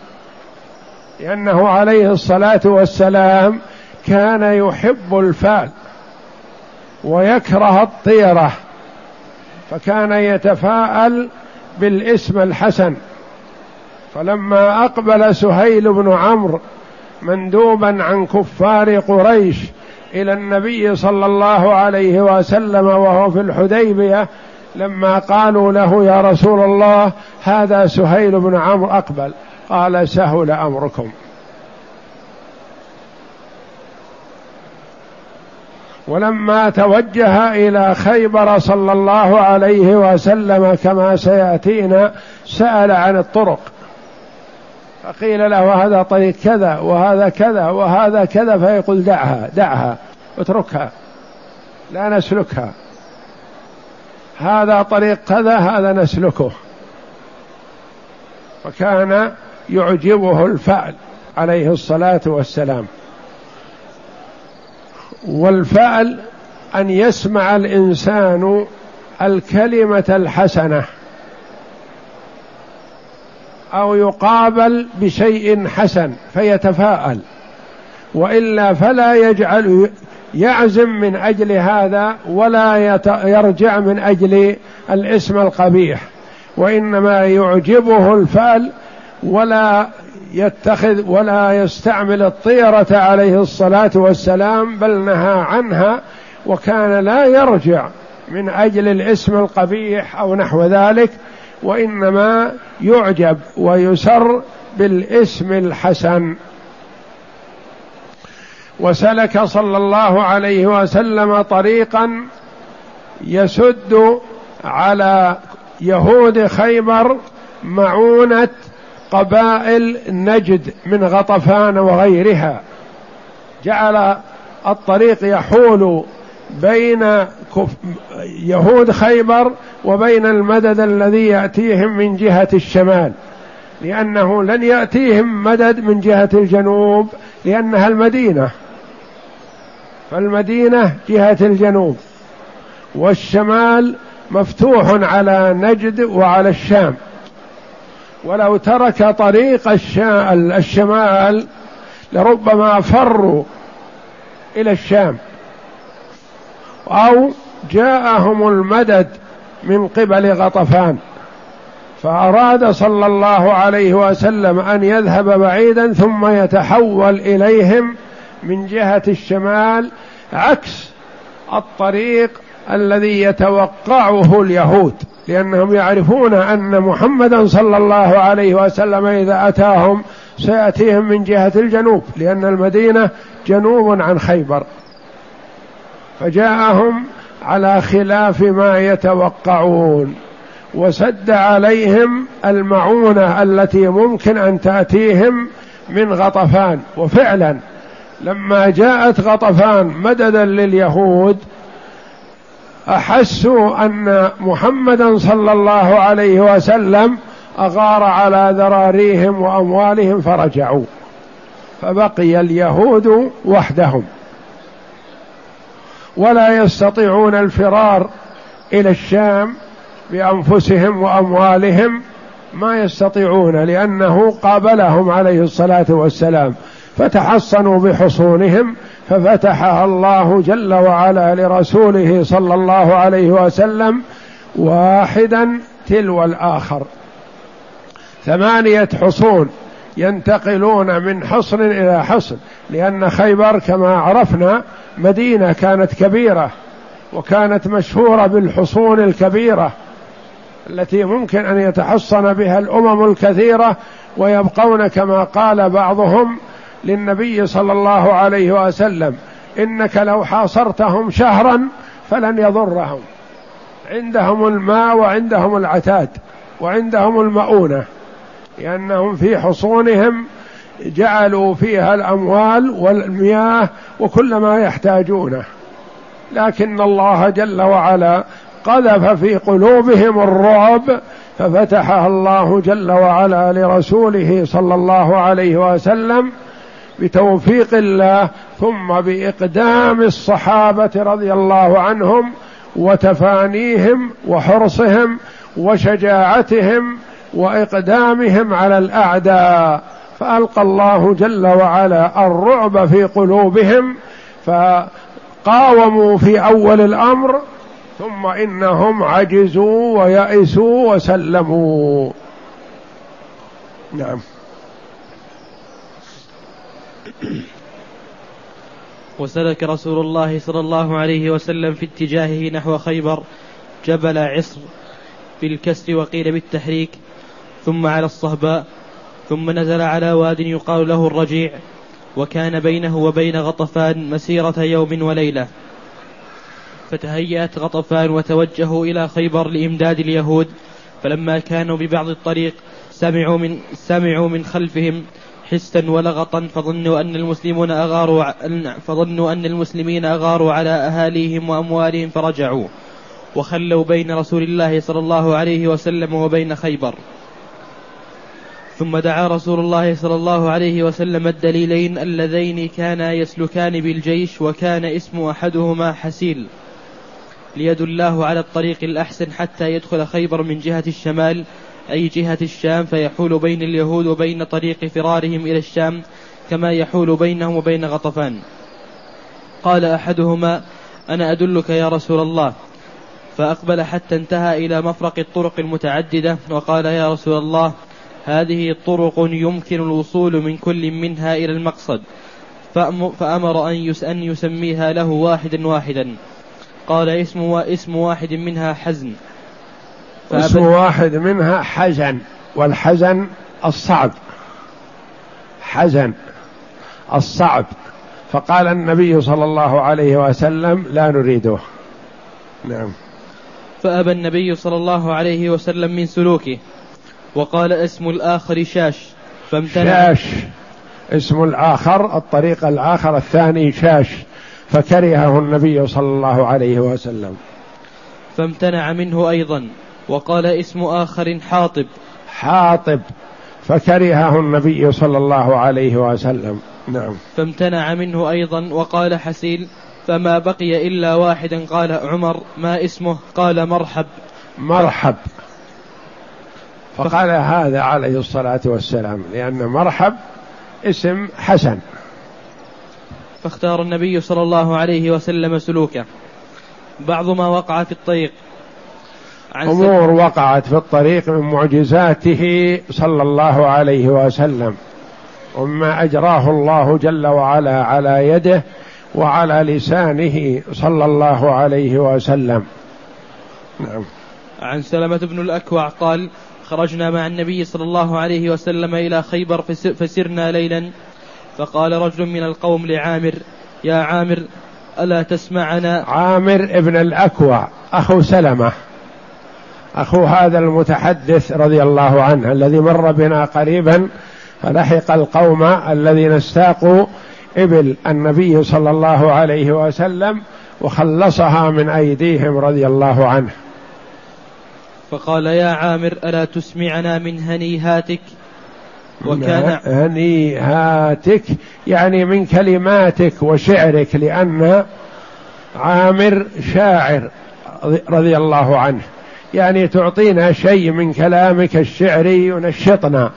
لأنه عليه الصلاة والسلام كان يحب الفال ويكره الطيرة، فكان يتفاءل بالاسم الحسن. فلما أقبل سهيل بن عمرو مندوبا عن كفار قريش إلى النبي صلى الله عليه وسلم وهو في الحديبية، لما قالوا له يا رسول الله هذا سهيل بن عمرو أقبل، قال سهل أمركم. ولما توجه إلى خيبر صلى الله عليه وسلم كما سيأتينا سأل عن الطرق، فقيل له هذا طريق كذا وهذا كذا وهذا كذا، فيقول دعها دعها اتركها لا نسلكها، هذا طريق كذا هذا نسلكه. فكان يعجبه الفعل عليه الصلاة والسلام. والفعل أن يسمع الإنسان الكلمة الحسنة أو يقابل بشيء حسن فيتفاءل، وإلا فلا يجعل يعزم من أجل هذا ولا يرجع من أجل الاسم القبيح، وإنما يعجبه الفعل ولا يتخذ ولا يستعمل الطيرة عليه الصلاة والسلام، بل نهى عنها، وكان لا يرجع من أجل الاسم القبيح أو نحو ذلك، وإنما يعجب ويسر بالاسم الحسن. وسلك صلى الله عليه وسلم طريقا يسد على يهود خيبر معونة قبائل نجد من غطفان وغيرها، جعل الطريق يحول بين يهود خيبر وبين المدد الذي يأتيهم من جهة الشمال، لأنه لن يأتيهم مدد من جهة الجنوب لأنها المدينة، فالمدينة جهة الجنوب، والشمال مفتوح على نجد وعلى الشام، ولو ترك طريق الشمال لربما فروا إلى الشام، أو جاءهم المدد من قبل غطفان، فأراد صلى الله عليه وسلم أن يذهب بعيدا ثم يتحول إليهم من جهة الشمال عكس الطريق الذي يتوقعه اليهود، لأنهم يعرفون أن محمدا صلى الله عليه وسلم إذا أتاهم سيأتيهم من جهة الجنوب، لأن المدينة جنوب عن خيبر، فجاءهم على خلاف ما يتوقعون، وسد عليهم المعونة التي ممكن أن تأتيهم من غطفان. وفعلا لما جاءت غطفان مددا لليهود أحسوا أن محمدا صلى الله عليه وسلم أغار على ذراريهم وأموالهم فرجعوا، فبقي اليهود وحدهم ولا يستطيعون الفرار إلى الشام بأنفسهم وأموالهم، ما يستطيعون، لأنه قابلهم عليه الصلاة والسلام، فتحصنوا بحصونهم ففتحها الله جل وعلا لرسوله صلى الله عليه وسلم واحدا تلو الآخر، ثمانية حصون ينتقلون من حصن إلى حصن، لأن خيبر كما عرفنا مدينة كانت كبيرة وكانت مشهورة بالحصون الكبيرة التي ممكن أن يتحصن بها الأمم الكثيرة ويبقون، كما قال بعضهم للنبي صلى الله عليه وسلم: إنك لو حاصرتهم شهرا فلن يضرهم، عندهم الماء وعندهم العتاد وعندهم المؤونة، لأنهم في حصونهم جعلوا فيها الأموال والمياه وكل ما يحتاجونه، لكن الله جل وعلا قذف في قلوبهم الرعب ففتحها الله جل وعلا لرسوله صلى الله عليه وسلم بتوفيق الله، ثم بإقدام الصحابة رضي الله عنهم وتفانيهم وحرصهم وشجاعتهم وإقدامهم على الأعداء، فألقى الله جل وعلا الرعب في قلوبهم فقاوموا في أول الأمر، ثم إنهم عجزوا ويأسوا وسلموا. نعم. وسلك رسول الله صلى الله عليه وسلم في اتجاهه نحو خيبر جبل عصر بالكسر وقيل بالتحريك، ثم على الصهباء، ثم نزل على واد يقال له الرجيع، وكان بينه وبين غطفان مسيرة يوم وليلة، فتهيأت غطفان وتوجهوا إلى خيبر لإمداد اليهود، فلما كانوا ببعض الطريق سمعوا من, سمعوا من خلفهم حسا ولغطا، فظنوا أن المسلمون أغاروا فظنوا أن المسلمين أغاروا على أهاليهم وأموالهم فرجعوا، وخلوا بين رسول الله صلى الله عليه وسلم وبين خيبر. ثم دعا رسول الله صلى الله عليه وسلم الدليلين اللذين كانا يسلكان بالجيش، وكان اسم أحدهما حسيل، ليدلاه على الطريق الأحسن حتى يدخل خيبر من جهة الشمال أي جهة الشام، فيحول بين اليهود وبين طريق فرارهم إلى الشام كما يحول بينهم وبين غطفان. قال أحدهما: أنا أدلك يا رسول الله، فأقبل حتى انتهى إلى مفرق الطرق المتعددة، وقال: يا رسول الله، هذه طرق يمكن الوصول من كل منها إلى المقصد، فأمر أن يسميها له واحدا واحدا. قال: اسم, اسم واحد منها حزن. اسم واحد منها حزن، والحزن الصعب، حزن الصعب، فقال النبي صلى الله عليه وسلم: لا نريده. نعم. فأبى النبي صلى الله عليه وسلم من سلوكه، وقال: اسم الآخر شاش، فامتنع. شاش اسم الآخر، الطريق الآخر الثاني شاش، فكرهه النبي صلى الله عليه وسلم. فامتنع منه أيضا، وقال اسم آخر حاطب حاطب فكرهه النبي صلى الله عليه وسلم. نعم. فامتنع منه أيضا وقال حسيل، فما بقي إلا واحدا. قال عمر ما اسمه؟ قال مرحب. مرحب. فقال هذا عليه الصلاة والسلام، لأن مرحب اسم حسن. فاختار النبي صلى الله عليه وسلم سلوكه. بعض ما وقع في الطريق، أمور وقعت في الطريق من معجزاته صلى الله عليه وسلم، وما أجراه الله جل وعلا على يده وعلى لسانه صلى الله عليه وسلم. نعم. عن سلمة بن الأكوع قال: خرجنا مع النبي صلى الله عليه وسلم إلى خيبر فسرنا ليلا، فقال رجل من القوم لعامر: يا عامر ألا تسمعنا؟ عامر ابن الأكوع أخو سلمة، أخو هذا المتحدث رضي الله عنه الذي مر بنا قريبا، فلحق القوم الذين استاقوا إبل النبي صلى الله عليه وسلم وخلصها من أيديهم رضي الله عنه. فقال: يا عامر ألا تسمعنا من هنيهاتك؟ وكان هنيهاتك يعني من كلماتك وشعرك، لأن عامر شاعر رضي الله عنه، يعني تعطينا شيء من كلامك الشعري ينشطنا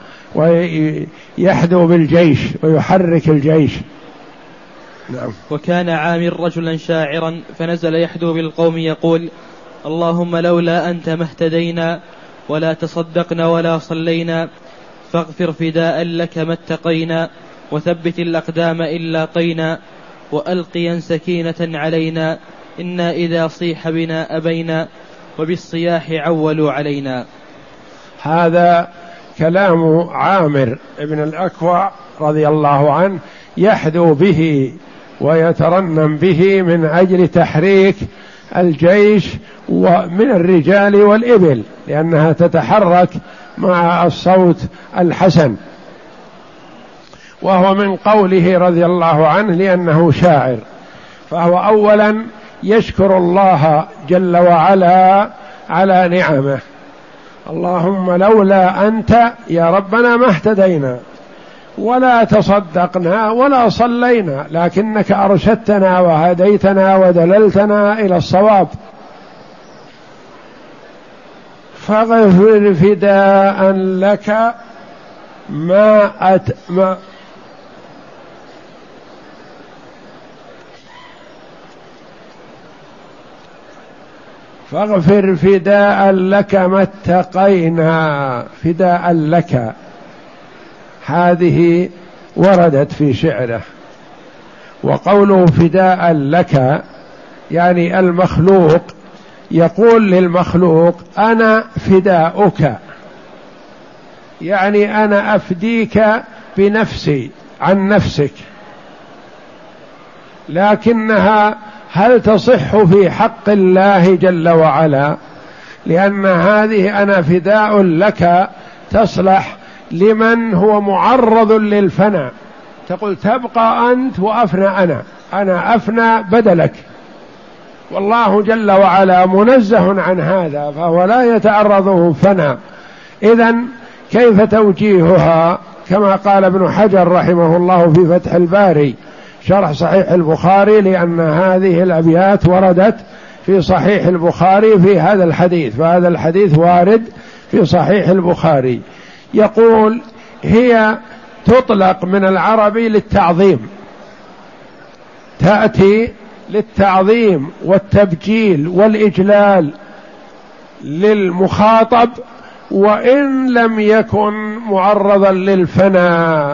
ويحدو بالجيش ويحرك الجيش. نعم. وكان عامر رجلا شاعرا، فنزل يحدو بالقوم يقول: اللهم لولا أنت ما اهتدينا ولا تصدقنا ولا صلينا، فاغفر فداء لك ما اتقينا، وثبت الأقدام إلا طينا، وألقيا سكينة علينا، إنا إذا صيح بنا أبينا، وبالصياح عولوا علينا. هذا كلام عامر ابن الأكوع رضي الله عنه، يحدو به ويترنم به من أجل تحريك الجيش ومن الرجال والإبل، لأنها تتحرك مع الصوت الحسن. وهو من قوله رضي الله عنه لأنه شاعر، فهو أولا يشكر الله جل وعلا على نعمه. اللهم لولا أنت يا ربنا ما اهتدينا ولا تصدقنا ولا صلينا، لكنك أرشدتنا وهديتنا ودللتنا إلى الصواب، فاغفر فداء لك ما أت ما فاغفر فداء لك ما اتقينا. فداء لك هذه وردت في شعره، وقوله فداء لك يعني المخلوق يقول للمخلوق أنا فداؤك، يعني أنا أفديك بنفسي عن نفسك، لكنها هل تصح في حق الله جل وعلا؟ لأن هذه أنا فداء لك تصلح لمن هو معرض للفناء، تقول تبقى أنت وأفنى أنا، أنا أفنى بدلك، والله جل وعلا منزه عن هذا، فهو لا يتعرضه فناء. إذن كيف توجيهها؟ كما قال ابن حجر رحمه الله في فتح الباري شرح صحيح البخاري، لأن هذه الأبيات وردت في صحيح البخاري في هذا الحديث، فهذا الحديث وارد في صحيح البخاري. يقول هي تطلق من العربي للتعظيم، تأتي للتعظيم والتبجيل والإجلال للمخاطب وإن لم يكن معرضا للفناء.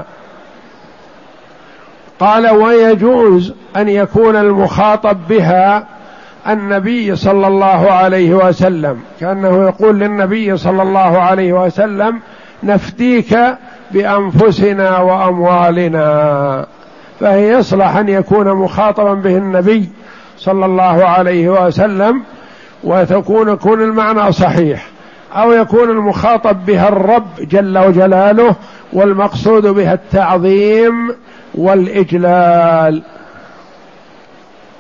قال ويجوز أن يكون المخاطب بها النبي صلى الله عليه وسلم، كأنه يقول للنبي صلى الله عليه وسلم نفديك بأنفسنا وأموالنا، فهي يصلح أن يكون مخاطبا به النبي صلى الله عليه وسلم وتكون يكون المعنى صحيح، أو يكون المخاطب بها الرب جل وجلاله والمقصود بها التعظيم والإجلال.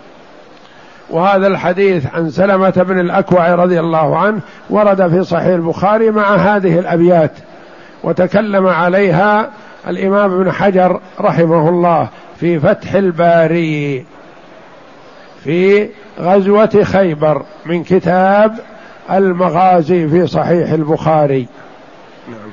وهذا الحديث عن سلمة بن الأكوع رضي الله عنه ورد في صحيح البخاري مع هذه الأبيات، وتكلم عليها الإمام ابن حجر رحمه الله في فتح الباري في غزوة خيبر من كتاب المغازي في صحيح البخاري. نعم.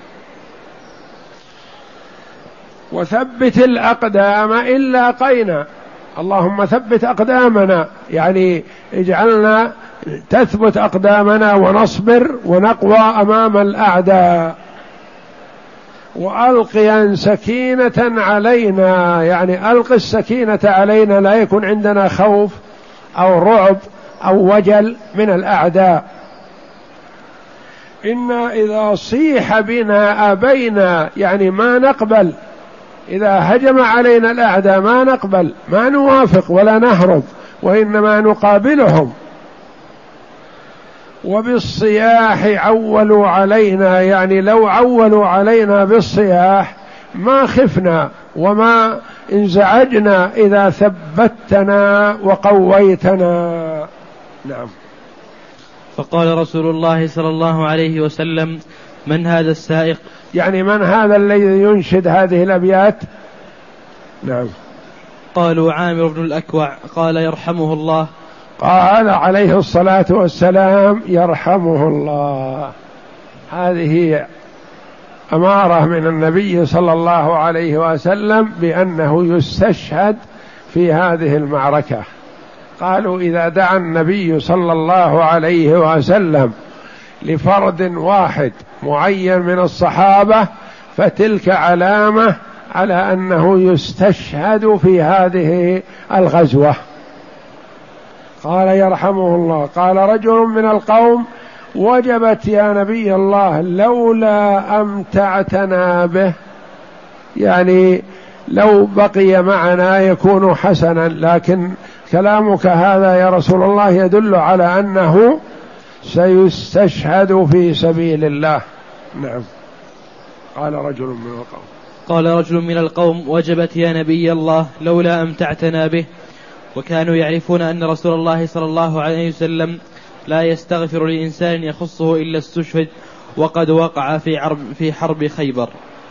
وثبت الأقدام إلا قينا، اللهم ثبت أقدامنا، يعني اجعلنا تثبت أقدامنا ونصبر ونقوى أمام الأعداء. وألقيا سكينة علينا، يعني ألق السكينة علينا، لا يكون عندنا خوف أو رعب أو وجل من الأعداء. إنا إذا صيح بنا أبينا، يعني ما نقبل، إذا هجم علينا الأعداء ما نقبل، ما نوافق ولا نهرب، وإنما نقابلهم. وبالصياح عولوا علينا، يعني لو عولوا علينا بالصياح ما خفنا وما انزعجنا إذا ثبتنا وقويتنا. نعم. فقال رسول الله صلى الله عليه وسلم: من هذا السائق؟ يعني من هذا الذي ينشد هذه الأبيات؟ نعم. قالوا: عامر بن الأكوع. قال: يرحمه الله. قال عليه الصلاة والسلام: يرحمه الله. هذه أمارة من النبي صلى الله عليه وسلم بأنه يستشهد في هذه المعركة. قالوا: إذا دعا النبي صلى الله عليه وسلم لفرد واحد معين من الصحابة فتلك علامة على أنه يستشهد في هذه الغزوة. قال: يرحمه الله. قال رجل من القوم: وجبت يا نبي الله لولا أمتعتنا به، يعني لو بقي معنا يكون حسنا، لكن كلامك هذا يا رسول الله يدل على أنه سيستشهد في سبيل الله. نعم. قال رجل من القوم قال رجل من القوم: وجبت يا نبي الله لولا أمتعتنا به. وكانوا يعرفون أن رسول الله صلى الله عليه وسلم لا يستغفر لإنسان يخصه إلا استشهد، وقد وقع في حرب, في حرب خيبر.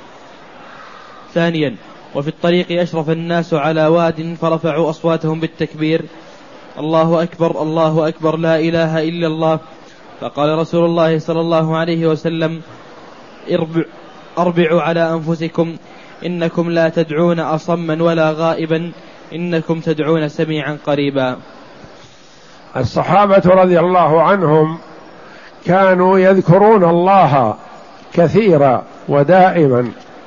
ثانيا: وفي الطريق أشرف الناس على واد فرفعوا أصواتهم بالتكبير: الله أكبر الله أكبر لا إله إلا الله. فقال رسول الله صلى الله عليه وسلم: أربعوا على أنفسكم، إنكم لا تدعون أصما ولا غائبا، إنكم تدعون سميعا قريبا. الصحابة رضي الله عنهم كانوا يذكرون الله كثيرا ودائما،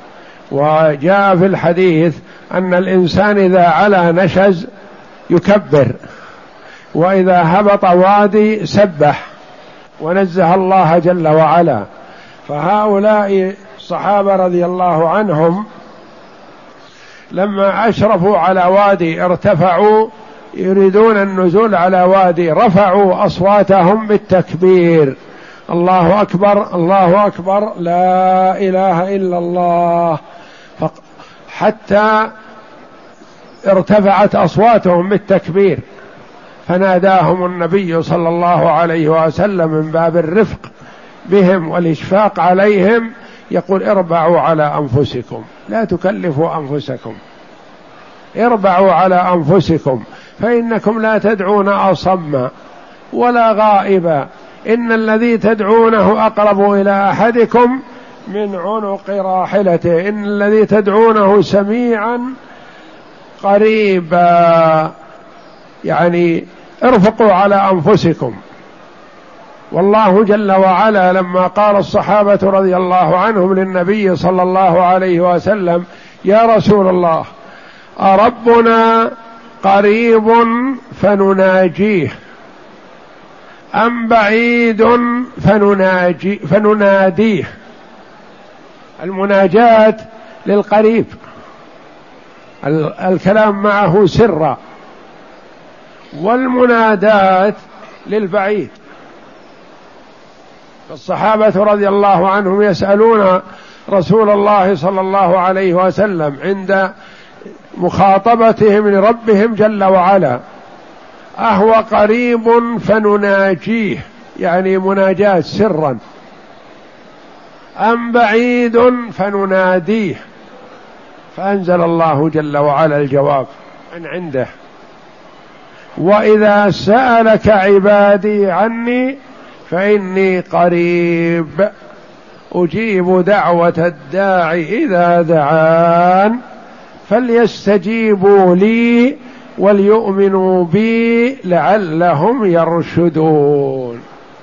وجاء في الحديث أن الإنسان إذا علا نشز يكبر، وإذا هبط وادي سبح ونزه الله جل وعلا. فهؤلاء الصحابة رضي الله عنهم لما أشرفوا على وادي ارتفعوا يريدون النزول على وادي، رفعوا أصواتهم بالتكبير: الله أكبر الله أكبر لا إله إلا الله، حتى ارتفعت أصواتهم بالتكبير. فناداهم النبي صلى الله عليه وسلم من باب الرفق بهم والإشفاق عليهم يقول: اربعوا على أنفسكم، لا تكلفوا أنفسكم، اربعوا على أنفسكم، فإنكم لا تدعون أصم ولا غائبا، إن الذي تدعونه أقرب إلى أحدكم من عنق راحلته، إن الذي تدعونه سميعا قريبا، يعني ارفقوا على أنفسكم. والله جل وعلا لما قال الصحابة رضي الله عنهم للنبي صلى الله عليه وسلم: يا رسول الله أربنا قريب فنناجيه أم بعيد فنناجي فنناديه؟ المناجاة للقريب، الكلام معه سرا، والمنادات للبعيد. الصحابة رضي الله عنهم يسألون رسول الله صلى الله عليه وسلم عند مخاطبتهم لربهم جل وعلا: أهو قريب فنناجيه يعني مناجاة سرا، أم بعيد فنناديه، فأنزل الله جل وعلا الجواب من عنده: وإذا سألك عبادي عني فإني قريب أجيب دعوة الداع إذا دعان فليستجيبوا لي وليؤمنوا بي لعلهم يرشدون.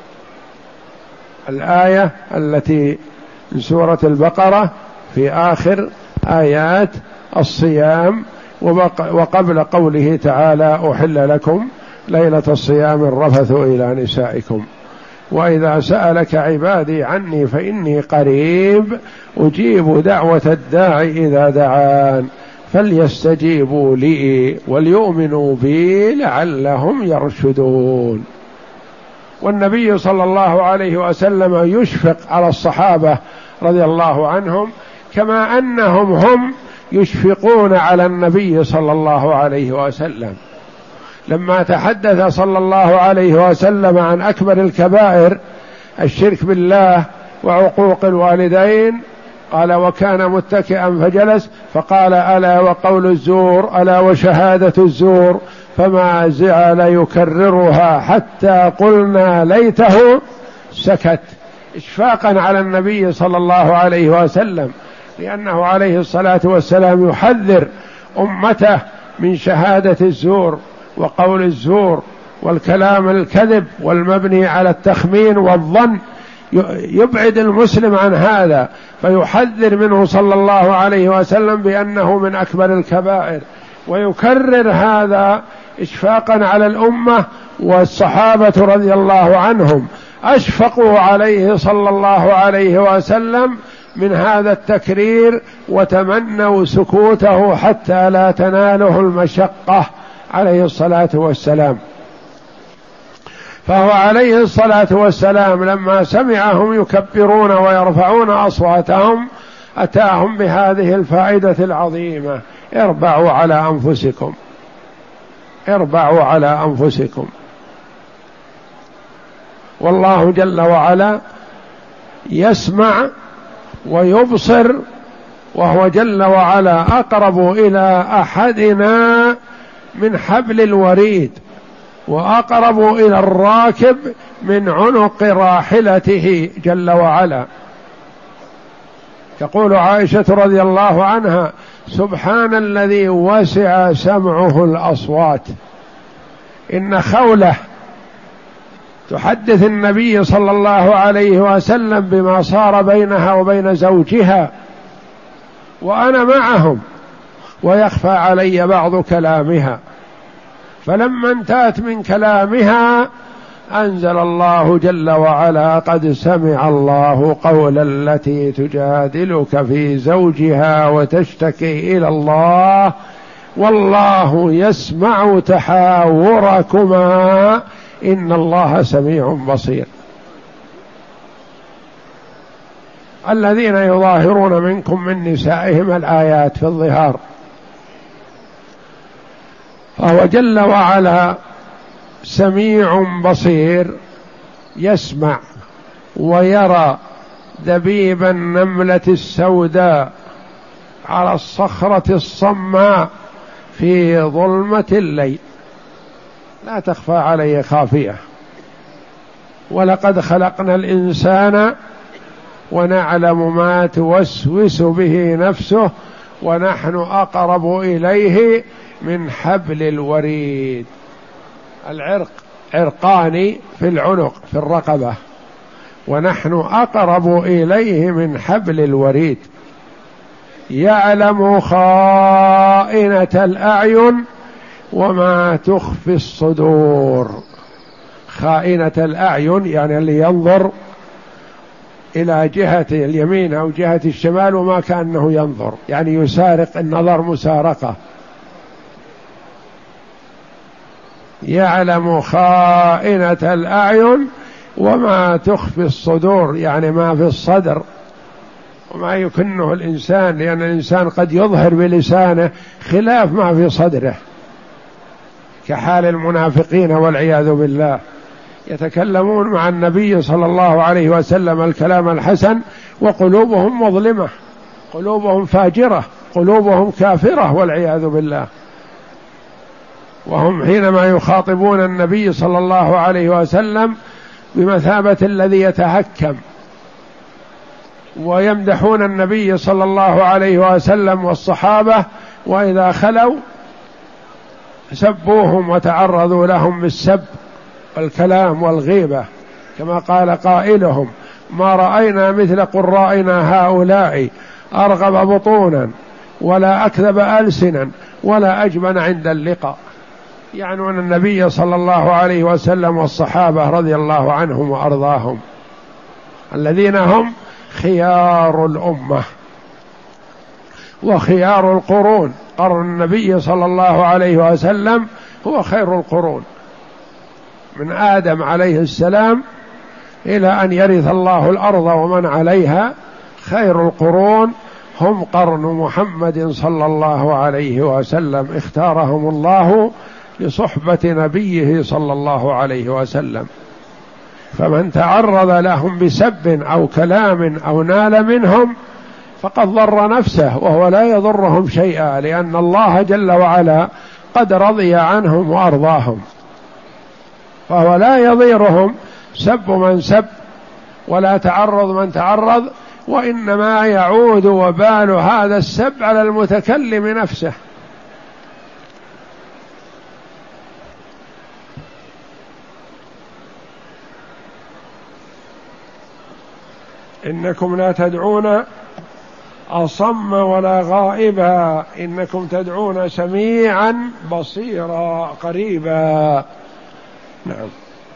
الآية التي من سورة البقرة في آخر آيات الصيام، وقبل قوله تعالى: أحل لكم ليلة الصيام الرفث إلى نسائكم وإذا سألك عبادي عني فإني قريب أجيب دعوة الداع إذا دعان فليستجيبوا لي وليؤمنوا بي لعلهم يرشدون. والنبي صلى الله عليه وسلم يشفق على الصحابة رضي الله عنهم، كما أنهم هم يشفقون على النبي صلى الله عليه وسلم. لما تحدث صلى الله عليه وسلم عن أكبر الكبائر الشرك بالله وعقوق الوالدين قال: وكان متكئا فجلس فقال: ألا وقول الزور، ألا وشهادة الزور، فما زال يكررها حتى قلنا ليته سكت، إشفاقا على النبي صلى الله عليه وسلم، لأنه عليه الصلاة والسلام يحذر أمته من شهادة الزور وقول الزور والكلام الكذب والمبني على التخمين والظن، يبعد المسلم عن هذا، فيحذر منه صلى الله عليه وسلم بأنه من أكبر الكبائر، ويكرر هذا إشفاقا على الأمة. والصحابة رضي الله عنهم أشفقوا عليه صلى الله عليه وسلم من هذا التكرير، وتمنوا سكوته حتى لا تناله المشقة عليه الصلاة والسلام. فهو عليه الصلاة والسلام لما سمعهم يكبرون ويرفعون أصواتهم أتاهم بهذه الفائدة العظيمة: اربعوا على أنفسكم، اربعوا على أنفسكم. والله جل وعلا يسمع ويبصر، وهو جل وعلا أقرب إلى أحدنا من حبل الوريد، وأقرب إلى الراكب من عنق راحلته جل وعلا. تقول عائشة رضي الله عنها: سبحان الذي وسع سمعه الأصوات. إن خولة تحدث النبي صلى الله عليه وسلم بما صار بينها وبين زوجها، وأنا معهم ويخفى علي بعض كلامها، فلما انتهت من كلامها أنزل الله جل وعلا: قد سمع الله قول التي تجادلك في زوجها وتشتكي إلى الله والله يسمع تحاوركما إن الله سميع بصير. الذين يظاهرون منكم من نسائهم الآيات في الظهار. فهو جل وعلا سميع بصير، يسمع ويرى دبيب النملة السوداء على الصخرة الصماء في ظلمة الليل، لا تخفى عليه خافية. ولقد خلقنا الإنسان ونعلم ما توسوس به نفسه ونحن أقرب إليه من حبل الوريد. العرق عرقان في العنق في الرقبة، ونحن أقرب إليه من حبل الوريد. يعلم خائنة الأعين وما تخفي الصدور. خائنة الأعين يعني اللي ينظر إلى جهة اليمين أو جهة الشمال وما كأنه ينظر، يعني يسارق النظر مسارقة. يعلم خائنة الأعين وما تخفي الصدور، يعني ما في الصدر وما يكنه الإنسان، لأن الإنسان قد يظهر بلسانه خلاف ما في صدره. كحال المنافقين والعياذ بالله، يتكلمون مع النبي صلى الله عليه وسلم الكلام الحسن وقلوبهم مظلمة، قلوبهم فاجرة، قلوبهم كافرة والعياذ بالله، وهم حينما يخاطبون النبي صلى الله عليه وسلم بمثابة الذي يتهكم، ويمدحون النبي صلى الله عليه وسلم والصحابة، وإذا خلوا سبوهم وتعرضوا لهم بالسب والكلام والغيبة، كما قال قائلهم: ما رأينا مثل قرائنا هؤلاء أرغب بطونا ولا أكذب ألسنا ولا أجبن عند اللقاء. يعنون النبي صلى الله عليه وسلم والصحابة رضي الله عنهم وأرضاهم، الذين هم خيار الأمة وخيار القرون. قرن النبي صلى الله عليه وسلم هو خير القرون، من آدم عليه السلام إلى أن يرث الله الأرض ومن عليها، خير القرون هم قرن محمد صلى الله عليه وسلم، اختارهم الله لصحبة نبيه صلى الله عليه وسلم. فمن تعرض لهم بسب أو كلام أو نال منهم فقد ضر نفسه، وهو لا يضرهم شيئا، لأن الله جل وعلا قد رضي عنهم وأرضاهم، فهو لا يضيرهم سب من سب ولا تعرض من تعرض، وإنما يعود وبال هذا السب على المتكلم نفسه. إنكم لا تدعون أصم ولا غائبا، إنكم تدعون سميعا بصيرا قريبا. نعم.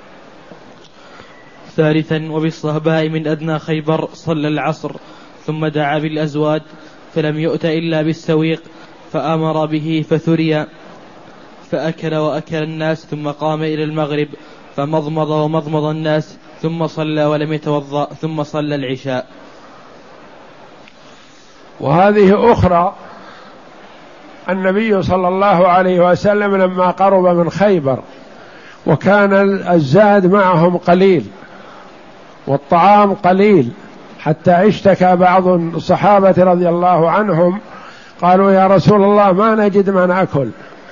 ثالثا: وبالصهباء من أدنى خيبر صلى العصر، ثم دعا بالأزواد فلم يؤت إلا بالسويق، فأمر به فثري، فأكل وأكل الناس، ثم قام إلى المغرب فمضمض ومضمض الناس، ثم صلى ولم يتوضأ، ثم صلى العشاء. وهذه أخرى، النبي صلى الله عليه وسلم لما قرب من خيبر وكان الزاد معهم قليل والطعام قليل، حتى اشتكى بعض الصحابة رضي الله عنهم قالوا: يا رسول الله ما نجد ما نأكل،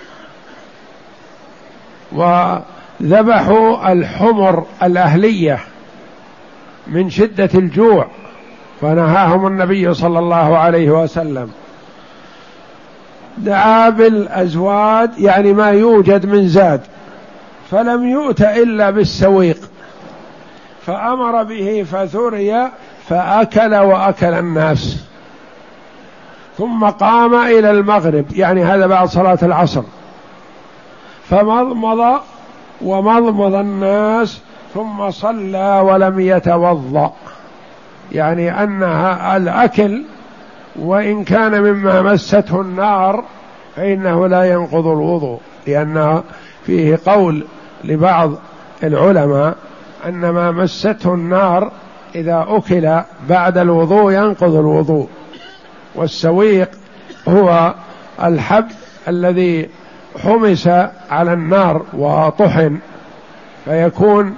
وذبحوا الحمر الأهلية من شدة الجوع، فنهاهم النبي صلى الله عليه وسلم. دعا بالأزواد يعني ما يوجد من زاد، فلم يؤت إلا بالسويق، فأمر به فثري، فأكل وأكل الناس، ثم قام إلى المغرب، يعني هذا بعد صلاة العصر، فمضمض ومضمض الناس، ثم صلى ولم يتوضأ، يعني أنها الأكل وإن كان مما مسته النار فإنه لا ينقض الوضوء، لأن فيه قول لبعض العلماء أن ما مسته النار إذا أكل بعد الوضوء ينقض الوضوء. والسويق هو الحب الذي حمس على النار وطحن فيكون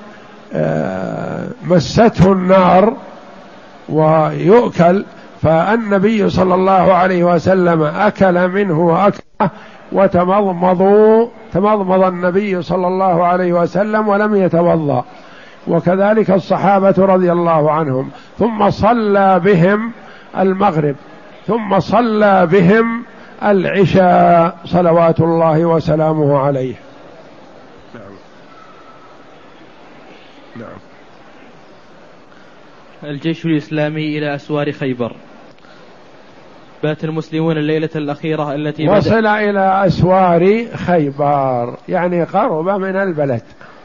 مسته النار ويؤكل، فالنبي صلى الله عليه وسلم أكل منه وأكله وتمضمضوا، تمضمض النبي صلى الله عليه وسلم ولم يتوضأ، وكذلك الصحابة رضي الله عنهم. ثم صلى بهم المغرب، ثم صلى بهم العشاء صلوات الله وسلامه عليه. نعم. نعم. الجيش الإسلامي إلى أسوار خيبر. بات المسلمون الليلة الأخيرة التي وصل إلى أسوار خيبر، يعني قرب من البلد،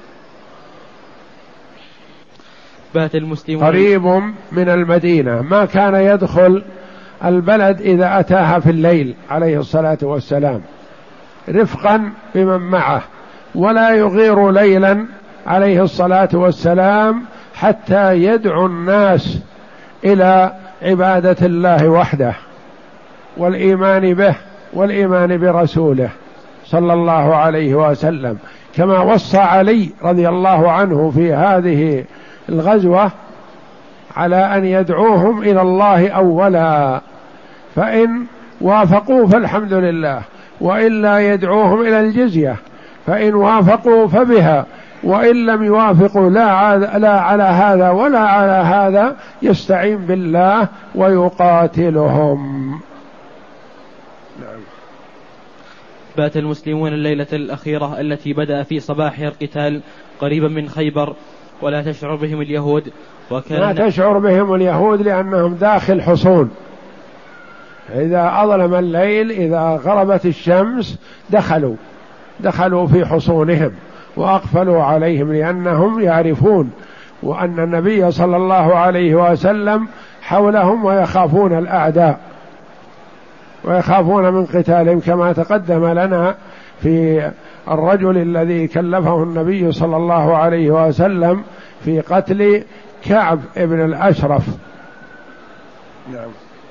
بات المسلمون قريب من المدينة، ما كان يدخل البلد إذا أتاها في الليل عليه الصلاة والسلام، رفقا بمن معه، ولا يغير ليلا عليه الصلاة والسلام حتى يدعو الناس إلى عبادة الله وحده والإيمان به والإيمان برسوله صلى الله عليه وسلم، كما وصى علي رضي الله عنه في هذه الغزوة على أن يدعوهم إلى الله أولا، فإن وافقوا فالحمد لله، وإلا يدعوهم إلى الجزية، فإن وافقوا فبها، وإن لم يوافقوا لا, لا على هذا ولا على هذا يستعين بالله ويقاتلهم. نعم. بات المسلمون الليلة الأخيرة التي بدأ في صباحها القتال قريبا من خيبر، ولا تشعر بهم اليهود، وكان لا تشعر بهم اليهود لأنهم داخل حصون، إذا أظلم الليل إذا غربت الشمس دخلوا دخلوا في حصونهم وأقفلوا عليهم، لأنهم يعرفون وأن النبي صلى الله عليه وسلم حولهم ويخافون الأعداء ويخافون من قتالهم، كما تقدم لنا في الرجل الذي كلفه النبي صلى الله عليه وسلم في قتل كعب ابن الأشرف. نعم.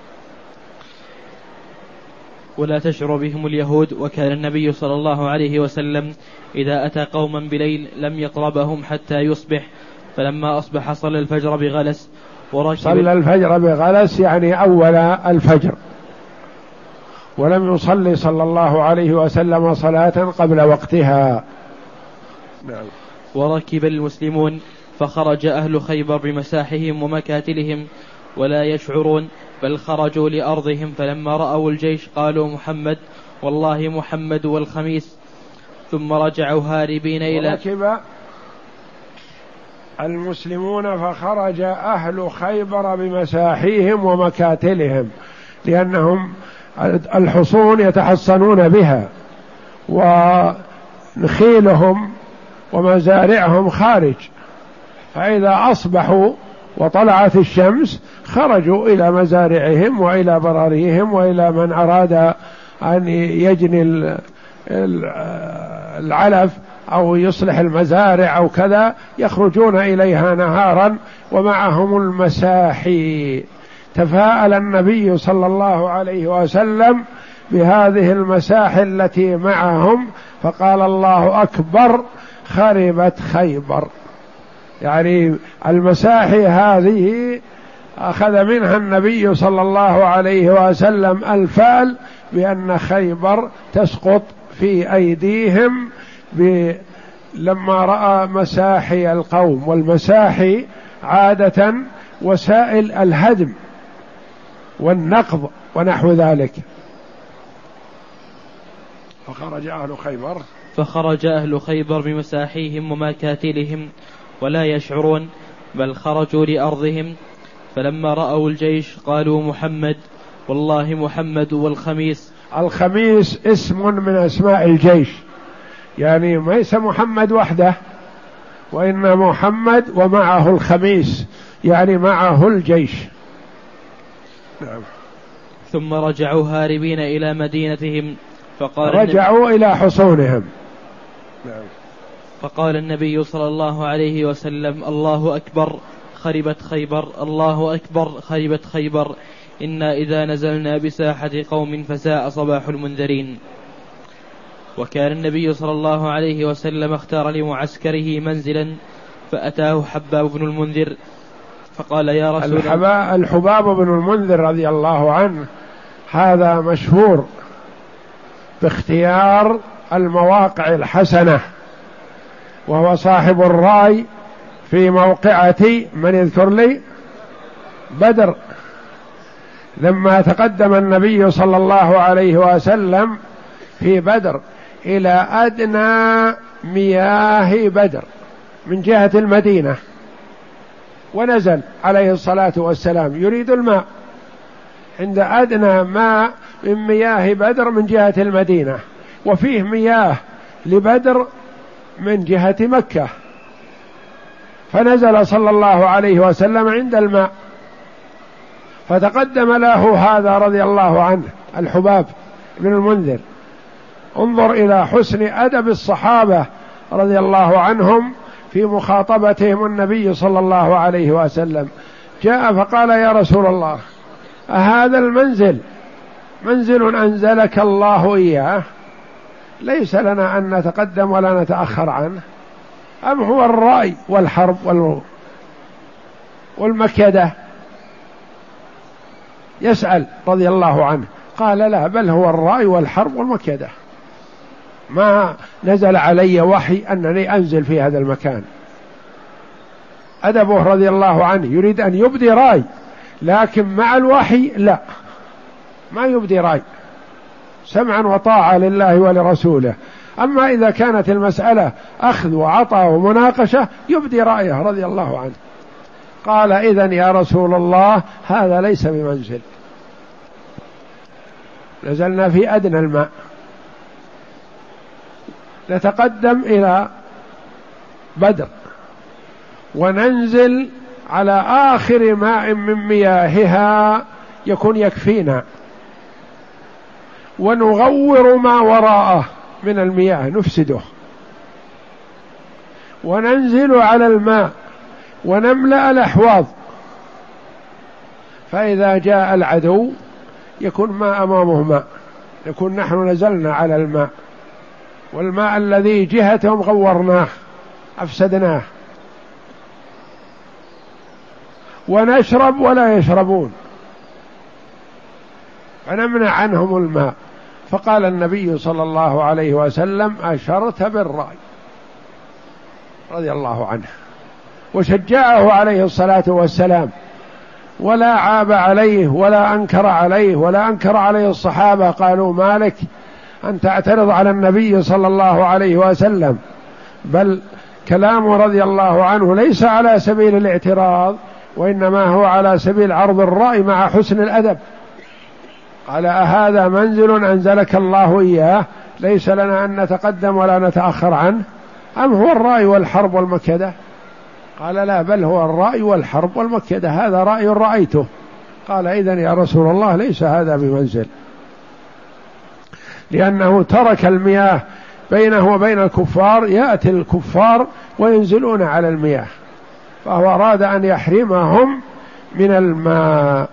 ولا تشعر بهم اليهود، وكان النبي صلى الله عليه وسلم إذا أتى قوما بليل لم يقربهم حتى يصبح، فلما أصبح صلى الفجر بغلس وركب صلى الفجر بغلس يعني أول الفجر، ولم يصلي صلى الله عليه وسلم صلاة قبل وقتها. نعم. وركب المسلمون فخرج أهل خيبر بمساحهم ومكاتلهم ولا يشعرون، بل خرجوا لأرضهم، فلما رأوا الجيش قالوا محمد والله محمد والخميس، ثم رجعوا هاربين إلى وركب المسلمون فخرج أهل خيبر بمساحيهم ومكاتلهم، لأنهم الحصون يتحصنون بها ونخيلهم ومزارعهم خارج، فإذا أصبحوا وطلعت الشمس خرجوا إلى مزارعهم وإلى براريهم، وإلى من أراد أن يجني العلف أو يصلح المزارع أو كذا يخرجون إليها نهارا ومعهم المساحي. تفاءل النبي صلى الله عليه وسلم بهذه المساحي التي معهم، فقال الله أكبر خربت خيبر، يعني المساحي هذه أخذ منها النبي صلى الله عليه وسلم الفال بأن خيبر تسقط في أيديهم لما رأى مساحي القوم، والمساحي عادة وسائل الهدم والنقض ونحو ذلك. فخرج أهل خيبر فخرج أهل خيبر بمساحيهم ومكاتلهم ولا يشعرون، بل خرجوا لأرضهم، فلما رأوا الجيش قالوا محمد والله محمد والخميس. الخميس اسم من أسماء الجيش، يعني ليس محمد وحده، وإن محمد ومعه الخميس يعني معه الجيش. نعم. ثم رجعوا هاربين إلى مدينتهم، فقال رجعوا إلى حصونهم. نعم. فقال النبي صلى الله عليه وسلم الله أكبر خربت خيبر، الله أكبر خربت خيبر، إنا إذا نزلنا بساحة قوم فساء صباح المنذرين. وكان النبي صلى الله عليه وسلم اختار لمعسكره منزلا، فأتاه حباب بن المنذر فقال يا رسول الله. الحباب بن المنذر رضي الله عنه هذا مشهور باختيار المواقع الحسنة، وهو صاحب الرأي في موقعة من يذكر لي بدر، لما تقدم النبي صلى الله عليه وسلم في بدر إلى أدنى مياه بدر من جهة المدينة، ونزل عليه الصلاة والسلام يريد الماء عند أدنى ماء من مياه بدر من جهة المدينة، وفيه مياه لبدر من جهة مكة، فنزل صلى الله عليه وسلم عند الماء، فتقدم له هذا رضي الله عنه الحباب بن المنذر. انظر إلى حسن أدب الصحابة رضي الله عنهم في مخاطبتهم النبي صلى الله عليه وسلم. جاء فقال يا رسول الله أهذا المنزل منزل أنزلك الله إياه؟ ليس لنا أن نتقدم ولا نتأخر عنه، أم هو الرأي والحرب والمكيدة؟ يسأل رضي الله عنه، قال لا، بل هو الرأي والحرب والمكيدة، ما نزل علي وحي أنني أنزل في هذا المكان. أدبه رضي الله عنه يريد أن يبدي رأي، لكن مع الوحي لا، ما يبدي رأي، سمعا وطاعة لله ولرسوله. أما إذا كانت المسألة أخذ وعطاء ومناقشة يبدي رأيه رضي الله عنه. قال إذن يا رسول الله هذا ليس بمنزل. نزلنا في أدنى الماء، نتقدم إلى بدر وننزل على آخر ماء من مياهها يكون يكفينا، ونغور ما وراءه من المياه نفسده، وننزل على الماء ونملأ الأحواض، فإذا جاء العدو يكون ما أمامه ماء، يكون نحن نزلنا على الماء، والماء الذي جهتهم غورناه أفسدناه، ونشرب ولا يشربون، فنمنع عنهم الماء. فقال النبي صلى الله عليه وسلم أشرت بالرأي رضي الله عنه، وشجعه عليه الصلاة والسلام، ولا عاب عليه ولا أنكر عليه، ولا أنكر عليه الصحابة، قالوا ما لك أن تعترض على النبي صلى الله عليه وسلم، بل كلامه رضي الله عنه ليس على سبيل الاعتراض، وإنما هو على سبيل عرض الرأي مع حسن الأدب. قال أهذا منزل أنزلك الله إياه ليس لنا أن نتقدم ولا نتأخر عنه، أم هو الرأي والحرب والمكيدة؟ قال لا، بل هو الرأي والحرب والمكيدة، هذا رأي رأيته. قال إذن يا رسول الله ليس هذا بمنزل، لأنه ترك المياه بينه وبين الكفار، يأتي الكفار وينزلون على المياه، فهو أراد أن يحرمهم من الماء.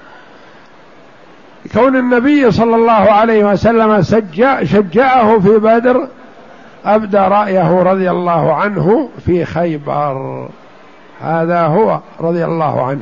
كون النبي صلى الله عليه وسلم شجع شجعه في بدر أبدى رأيه رضي الله عنه في خيبر، هذا هو رضي الله عنه.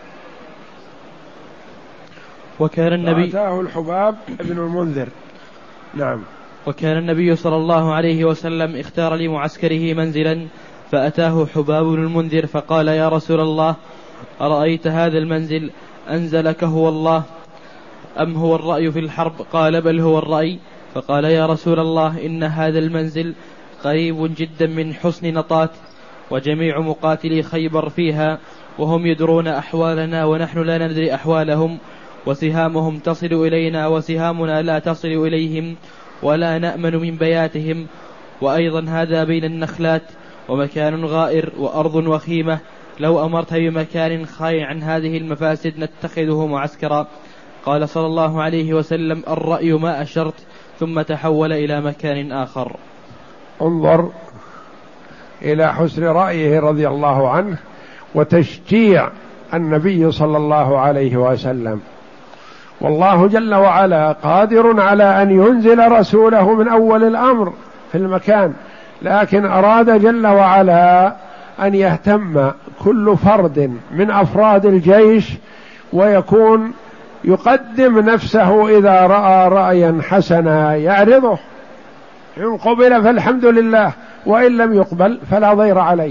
وكان النبي فأتاه الحباب ابن المنذر. نعم. وكان النبي صلى الله عليه وسلم اختار لمعسكره منزلا، فأتاه حباب بن المنذر فقال يا رسول الله أرأيت هذا المنزل أنزلك هو الله أم هو الرأي في الحرب؟ قال بل هو الرأي. فقال يا رسول الله إن هذا المنزل قريب جدا من حصن نطات، وجميع مقاتلي خيبر فيها، وهم يدرون أحوالنا ونحن لا ندري أحوالهم، وسهامهم تصل إلينا وسهامنا لا تصل إليهم، ولا نأمن من بياتهم، وأيضا هذا بين النخلات، ومكان غائر وأرض وخيمة، لو أمرت بمكان خالٍ عن هذه المفاسد نتخذه معسكرا. قال صلى الله عليه وسلم الرأي ما أشرت، ثم تحول إلى مكان آخر. انظر إلى حسن رأيه رضي الله عنه وتشجيع النبي صلى الله عليه وسلم. والله جل وعلا قادر على أن ينزل رسوله من أول الأمر في المكان، لكن أراد جل وعلا أن يهتم كل فرد من أفراد الجيش، ويكون يقدم نفسه إذا رأى رأيا حسنا يعرضه، إن قبل فالحمد لله، وإن لم يقبل فلا ضير عليه.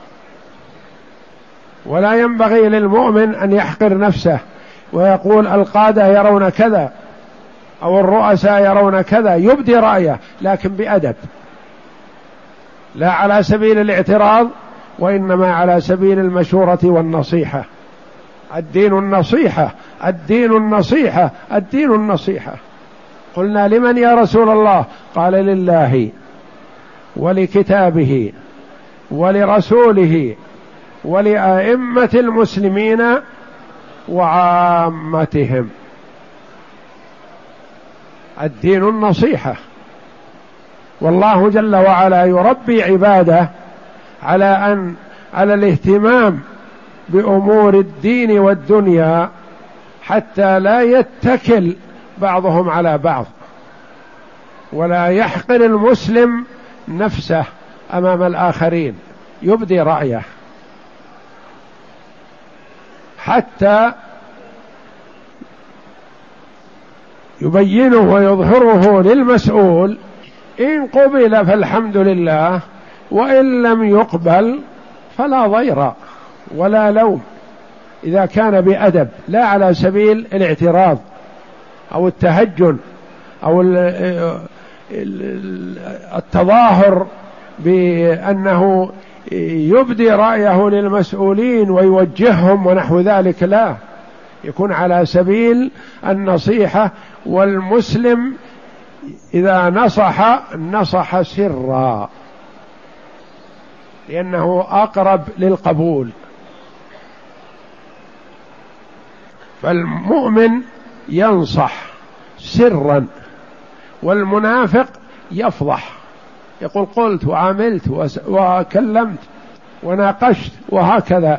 ولا ينبغي للمؤمن أن يحقر نفسه ويقول القادة يرون كذا أو الرؤساء يرون كذا، يبدي رأيه لكن بأدب، لا على سبيل الاعتراض، وإنما على سبيل المشورة والنصيحة. الدين النصيحة، الدين النصيحة، الدين النصيحة. قلنا لمن يا رسول الله؟ قال لله ولكتابه ولرسوله ولأئمة المسلمين وعامتهم. الدين النصيحة، والله جل وعلا يربي عباده على أن على الاهتمام بأمور الدين والدنيا، حتى لا يتكل بعضهم على بعض، ولا يحقر المسلم نفسه أمام الآخرين، يبدي رأيه حتى يبينه ويظهره للمسؤول، إن قبل فالحمد لله، وإن لم يقبل فلا ضير ولا لوم، إذا كان بأدب، لا على سبيل الاعتراض أو التهجن أو التظاهر بأنه يبدي رأيه للمسؤولين ويوجههم ونحو ذلك، لا، يكون على سبيل النصيحة. والمسلم إذا نصح نصح سرا، لأنه أقرب للقبول. فالمؤمن ينصح سرا، والمنافق يفضح، يقول قلت وعملت وكلمت وناقشت وهكذا.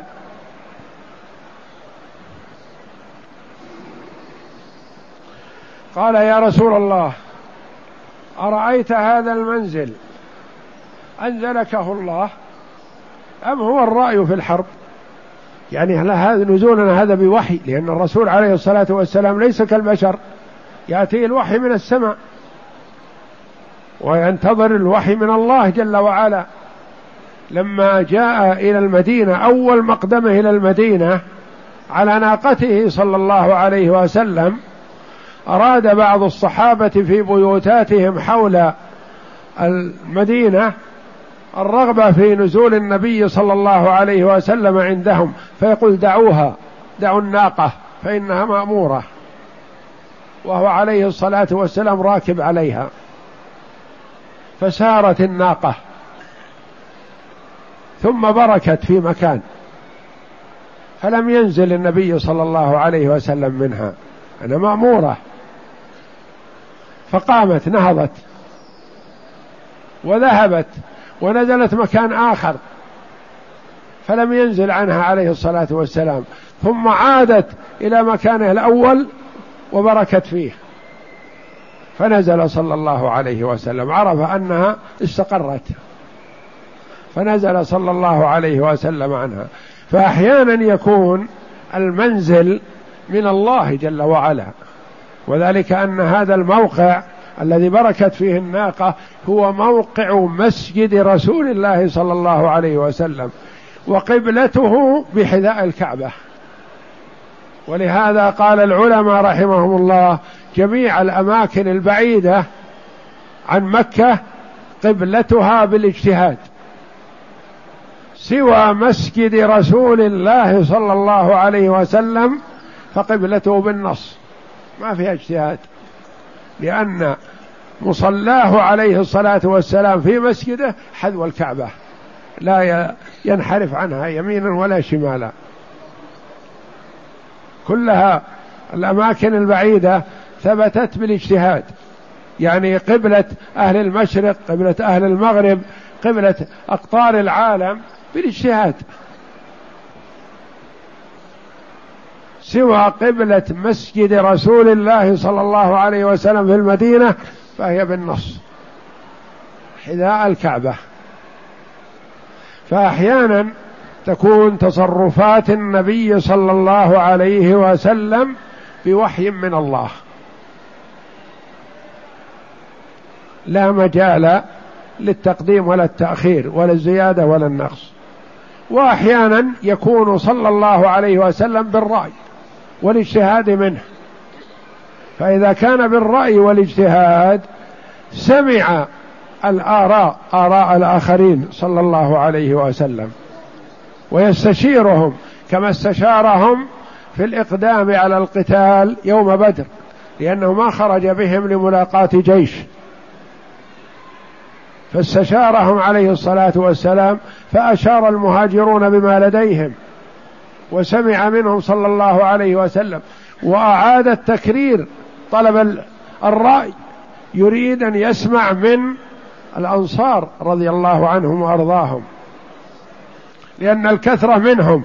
قال يا رسول الله أرأيت هذا المنزل أنزلكه الله أم هو الرأي في الحرب؟ يعني هل هذا نزولنا هذا بوحي؟ لأن الرسول عليه الصلاة والسلام ليس كالبشر، يأتي الوحي من السماء وينتظر الوحي من الله جل وعلا. لما جاء إلى المدينة أول مقدمه إلى المدينة على ناقته صلى الله عليه وسلم، أراد بعض الصحابة في بيوتاتهم حول المدينة الرغبة في نزول النبي صلى الله عليه وسلم عندهم، فيقول دعوها، دعوا الناقة فإنها مأمورة، وهو عليه الصلاة والسلام راكب عليها. فسارت الناقة ثم بركت في مكان، فلم ينزل النبي صلى الله عليه وسلم منها، أنا مأمورة. فقامت نهضت وذهبت ونزلت مكان آخر، فلم ينزل عنها عليه الصلاة والسلام، ثم عادت إلى مكانه الأول وبركت فيه، فنزل صلى الله عليه وسلم، عرف أنها استقرت، فنزل صلى الله عليه وسلم عنها. فأحيانا يكون المنزل من الله جل وعلا، وذلك أن هذا الموقع الذي بركت فيه الناقة هو موقع مسجد رسول الله صلى الله عليه وسلم، وقبلته بحذاء الكعبة. ولهذا قال العلماء رحمهم الله جميع الأماكن البعيدة عن مكة قبلتها بالاجتهاد، سوى مسجد رسول الله صلى الله عليه وسلم فقبلته بالنص، ما فيها اجتهاد، لأن مصلاه عليه الصلاة والسلام في مسجده حذو الكعبة، لا ينحرف عنها يمينا ولا شمالا. كلها الأماكن البعيدة ثبتت بالاجتهاد، يعني قبلة أهل المشرق، قبلة أهل المغرب، قبلة أقطار العالم بالاجتهاد، سوى قبلة مسجد رسول الله صلى الله عليه وسلم في المدينة فهي بالنص حذاء الكعبة. فأحيانا تكون تصرفات النبي صلى الله عليه وسلم بوحي من الله، لا مجال للتقديم ولا التأخير ولا الزيادة ولا النقص. وأحيانا يكون صلى الله عليه وسلم بالرأي والاجتهاد منه، فإذا كان بالرأي والاجتهاد سمع الآراء آراء الآخرين صلى الله عليه وسلم ويستشيرهم، كما استشارهم في الإقدام على القتال يوم بدر، لأنه ما خرج بهم لملاقاة جيش، فاستشارهم عليه الصلاة والسلام، فأشار المهاجرون بما لديهم وسمع منهم صلى الله عليه وسلم، وأعاد التكرير طلب الرأي، يريد أن يسمع من الأنصار رضي الله عنهم وأرضاهم، لأن الكثرة منهم،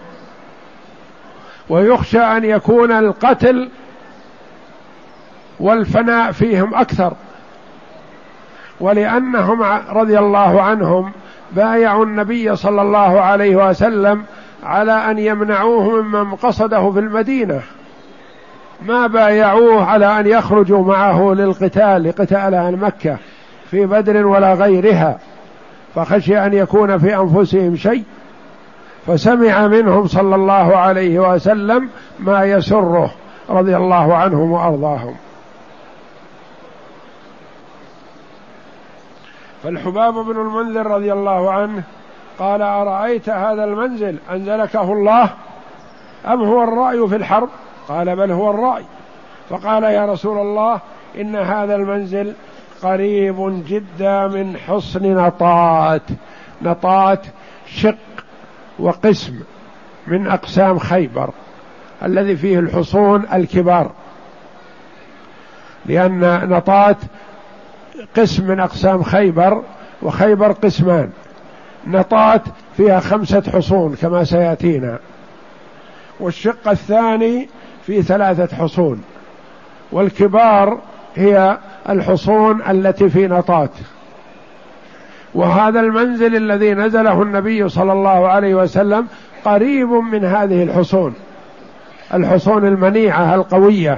ويخشى أن يكون القتل والفناء فيهم أكثر، ولأنهم رضي الله عنهم بايعوا النبي صلى الله عليه وسلم على أن يمنعوه ممن قصده في المدينة، ما بايعوه على أن يخرجوا معه للقتال لقتال أهل مكة في بدر ولا غيرها، فخشي أن يكون في أنفسهم شيء، فسمع منهم صلى الله عليه وسلم ما يسره رضي الله عنهم وأرضاهم. فالحباب بن المنذر رضي الله عنه قال: أرأيت هذا المنزل أنزلكه الله أم هو الرأي في الحرب؟ قال: بل هو الرأي. فقال: يا رسول الله، إن هذا المنزل قريب جدا من حصن نطات. نطات شق وقسم من أقسام خيبر الذي فيه الحصون الكبار، لأن نطات قسم من أقسام خيبر، وخيبر قسمان. نطات فيها خمسة حصون كما سيأتينا، والشق الثاني في ثلاثة حصون، والكبار هي الحصون التي في نطات. وهذا المنزل الذي نزله النبي صلى الله عليه وسلم قريب من هذه الحصون، الحصون المنيعة القوية.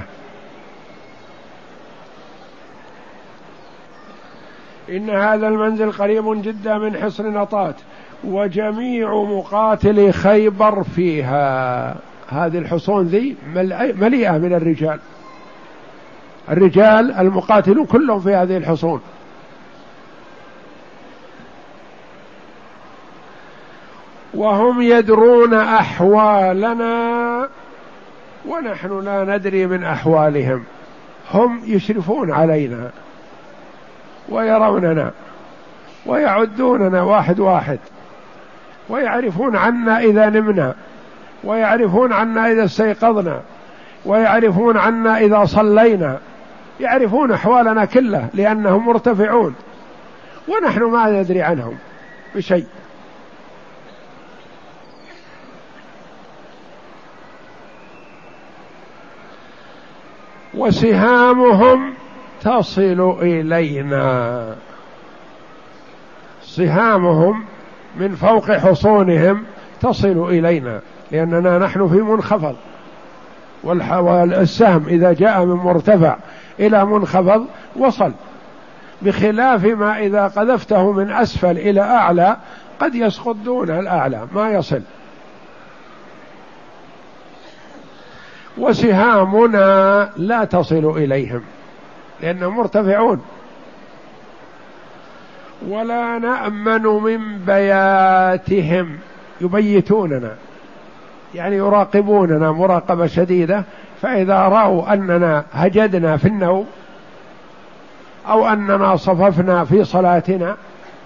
إن هذا المنزل قريب جدا من حصن نطات، وجميع مقاتلي خيبر فيها. هذه الحصون ذي مليئة من الرجال، الرجال المقاتلون كلهم في هذه الحصون. وهم يدرون أحوالنا ونحن لا ندري من أحوالهم. هم يشرفون علينا ويروننا ويعدوننا واحد واحد، ويعرفون عنا إذا نمنا، ويعرفون عنا إذا استيقظنا، ويعرفون عنا إذا صلينا، يعرفون أحوالنا كلها لأنهم مرتفعون، ونحن ما ندري عنهم بشيء. وسهامهم تصل إلينا. سهامهم من فوق حصونهم تصل إلينا، لأننا نحن في منخفض، والسهم إذا جاء من مرتفع إلى منخفض وصل، بخلاف ما إذا قذفته من أسفل إلى أعلى قد يسقط دون الأعلى ما يصل. وسهامنا لا تصل إليهم لأنهم مرتفعون. ولا نأمن من بياتهم، يبيتوننا يعني يراقبوننا مراقبة شديدة، فإذا رأوا أننا هجدنا في النوم أو أننا صففنا في صلاتنا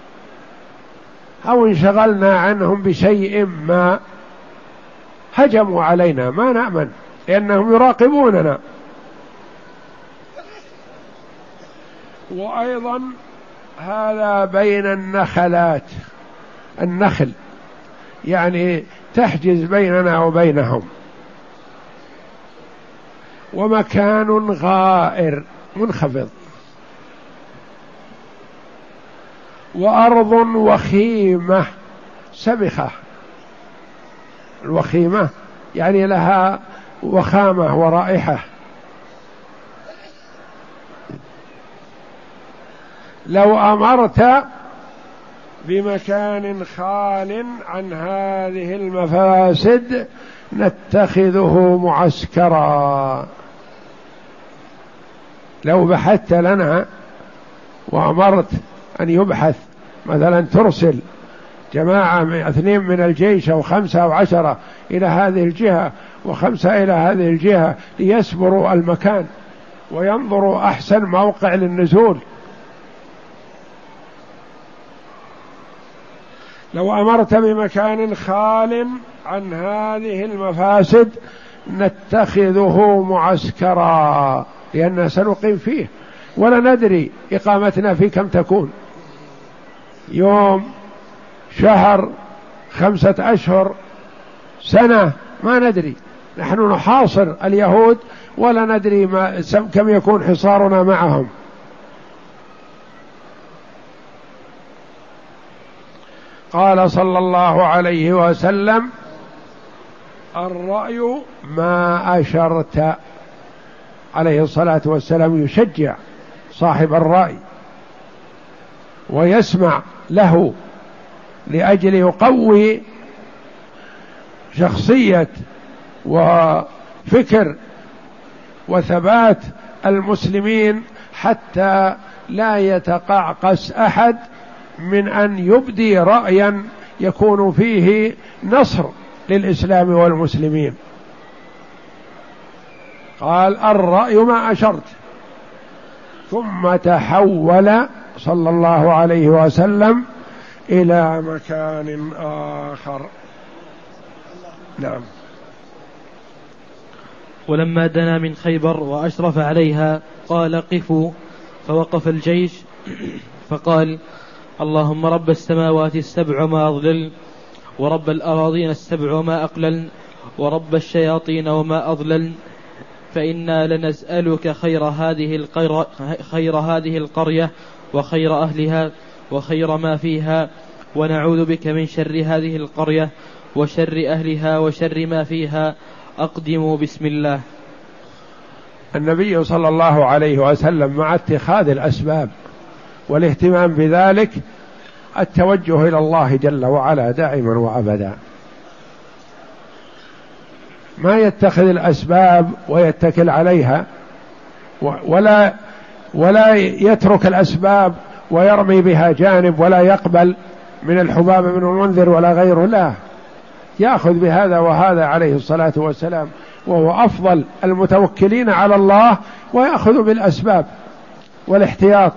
أو انشغلنا عنهم بشيء ما هجموا علينا، ما نأمن لأنهم يراقبوننا. وأيضا هذا بين النخلات، النخل يعني تحجز بيننا وبينهم. ومكان غائر منخفض. وأرض وخيمة سبخة. الوخيمة يعني لها وخامة ورائحة. لو أمرت بمكان خال عن هذه المفاسد نتخذه معسكرا. لو بحثت لنا وأمرت أن يبحث، مثلا ترسل جماعة اثنين من الجيش أو خمسة أو عشرة إلى هذه الجهة وخمسة إلى هذه الجهة ليسبروا المكان وينظروا أحسن موقع للنزول، لو أمرت بمكان خال عن هذه المفاسد نتخذه معسكرا، لأننا سنقيم فيه ولا ندري إقامتنا فيه كم تكون، يوم، شهر، خمسة أشهر، سنة، ما ندري. نحن نحاصر اليهود ولا ندري ما كم يكون حصارنا معهم. قال صلى الله عليه وسلم: الرأي ما أشرت. عليه الصلاة والسلام يشجع صاحب الرأي ويسمع له لأجل يقوي شخصية وفكر وثبات المسلمين، حتى لا يتقعقس أحد من أن يبدي رأيا يكون فيه نصر للإسلام والمسلمين. قال: الرأي ما أشرت. ثم تحول صلى الله عليه وسلم إلى مكان آخر. نعم. ولما دنا من خيبر وأشرف عليها قال: قفوا. فوقف الجيش فقال: اللهم رب السماوات السبع وما أضلل، ورب الأراضين السبع وما أقلل، ورب الشياطين وما أضلل، فإنا لنسألك خير هذه القرية, خير هذه القرية وخير أهلها وخير ما فيها، ونعوذ بك من شر هذه القرية وشر أهلها وشر ما فيها. أقدموا بسم الله. النبي صلى الله عليه وسلم مع اتخاذ الأسباب والاهتمام بذلك التوجه إلى الله جل وعلا دائما وأبدا، ما يتخذ الأسباب ويتكل عليها، ولا ولا يترك الأسباب ويرمي بها جانب، ولا يقبل من الحباب بن المنذر ولا غيره، لا، يأخذ بهذا وهذا عليه الصلاة والسلام، وهو أفضل المتوكلين على الله، ويأخذ بالأسباب والاحتياط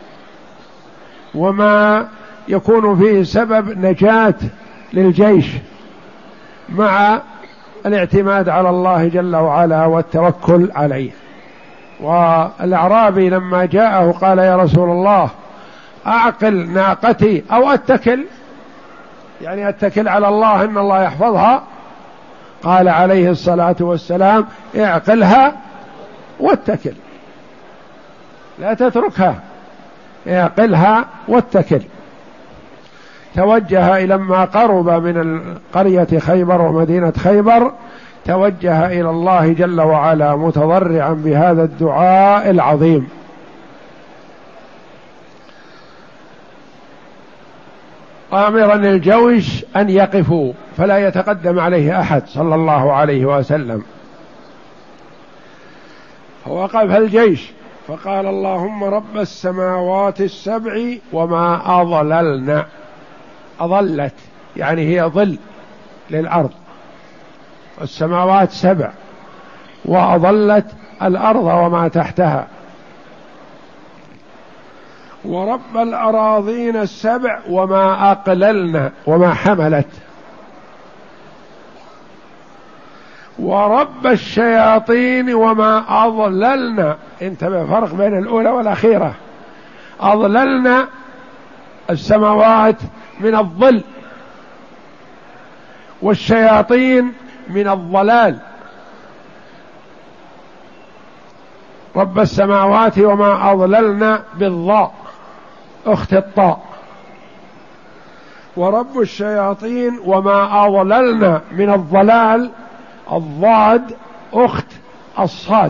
وما يكون فيه سبب نجاة للجيش، مع الاعتماد على الله جل وعلا والتوكل عليه. والأعرابي لما جاءه قال: يا رسول الله، أعقل ناقتي أو أتكل، يعني أتكل على الله إن الله يحفظها. قال عليه الصلاة والسلام: اعقلها واتكل، لا تتركها، اعقلها واتكل. توجه إلى ما قرب من قرية خيبر ومدينة خيبر، توجه إلى الله جل وعلا متضرعا بهذا الدعاء العظيم. آمرا الجوش أن يقفوا فلا يتقدم عليه أحد صلى الله عليه وسلم. فوقف الجيش فقال: اللهم رب السماوات السبع وما أضللن. أضلت يعني هي ظل للأرض، السماوات سبع، وأضلت الأرض وما تحتها، ورب الأراضين السبع وما أقللن وما حملت، ورب الشياطين وما أضللن. انتبه، فرق بين الأولى والأخيرة. أضللن السماوات من الظل، والشياطين من الضلال. رب السماوات وما أضللن بالضاء أخت الطاء، ورب الشياطين وما أضللن من الضلال الضاد أخت الصاد.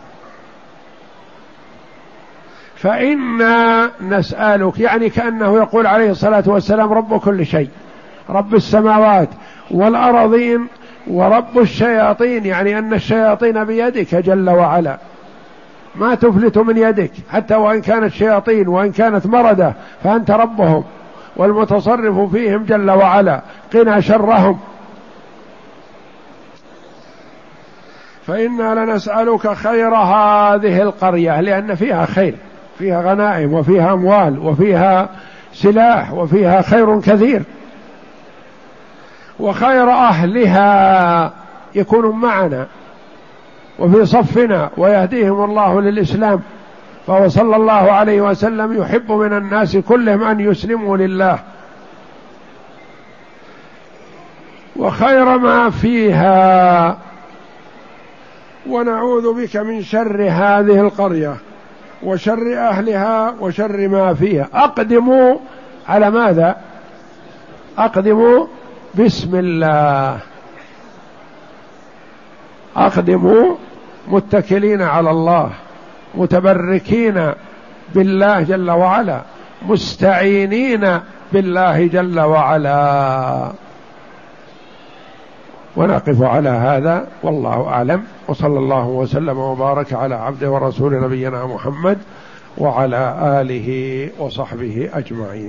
فإنا نسألك، يعني كأنه يقول عليه الصلاة والسلام: رب كل شيء، رب السماوات والأراضين ورب الشياطين، يعني أن الشياطين بيدك جل وعلا، ما تفلت من يدك، حتى وإن كانت شياطين وإن كانت مردة فأنت ربهم والمتصرف فيهم جل وعلا، قنا شرهم. فإنا لنسألك خير هذه القرية، لأن فيها خير، فيها غنائم وفيها أموال وفيها سلاح وفيها خير كثير، وخير أهلها يكونون معنا وفي صفنا ويهديهم الله للإسلام. فهو صلى الله عليه وسلم يحب من الناس كلهم أن يسلموا لله. وخير ما فيها، ونعوذ بك من شر هذه القرية وشر أهلها وشر ما فيها. أقدموا على ماذا؟ أقدموا بسم الله، أقدموا متكلين على الله، متبركين بالله جل وعلا، مستعينين بالله جل وعلا. ونقف على هذا والله أعلم، وصلى الله وسلم وبارك على عبده ورسول نبينا محمد وعلى آله وصحبه أجمعين.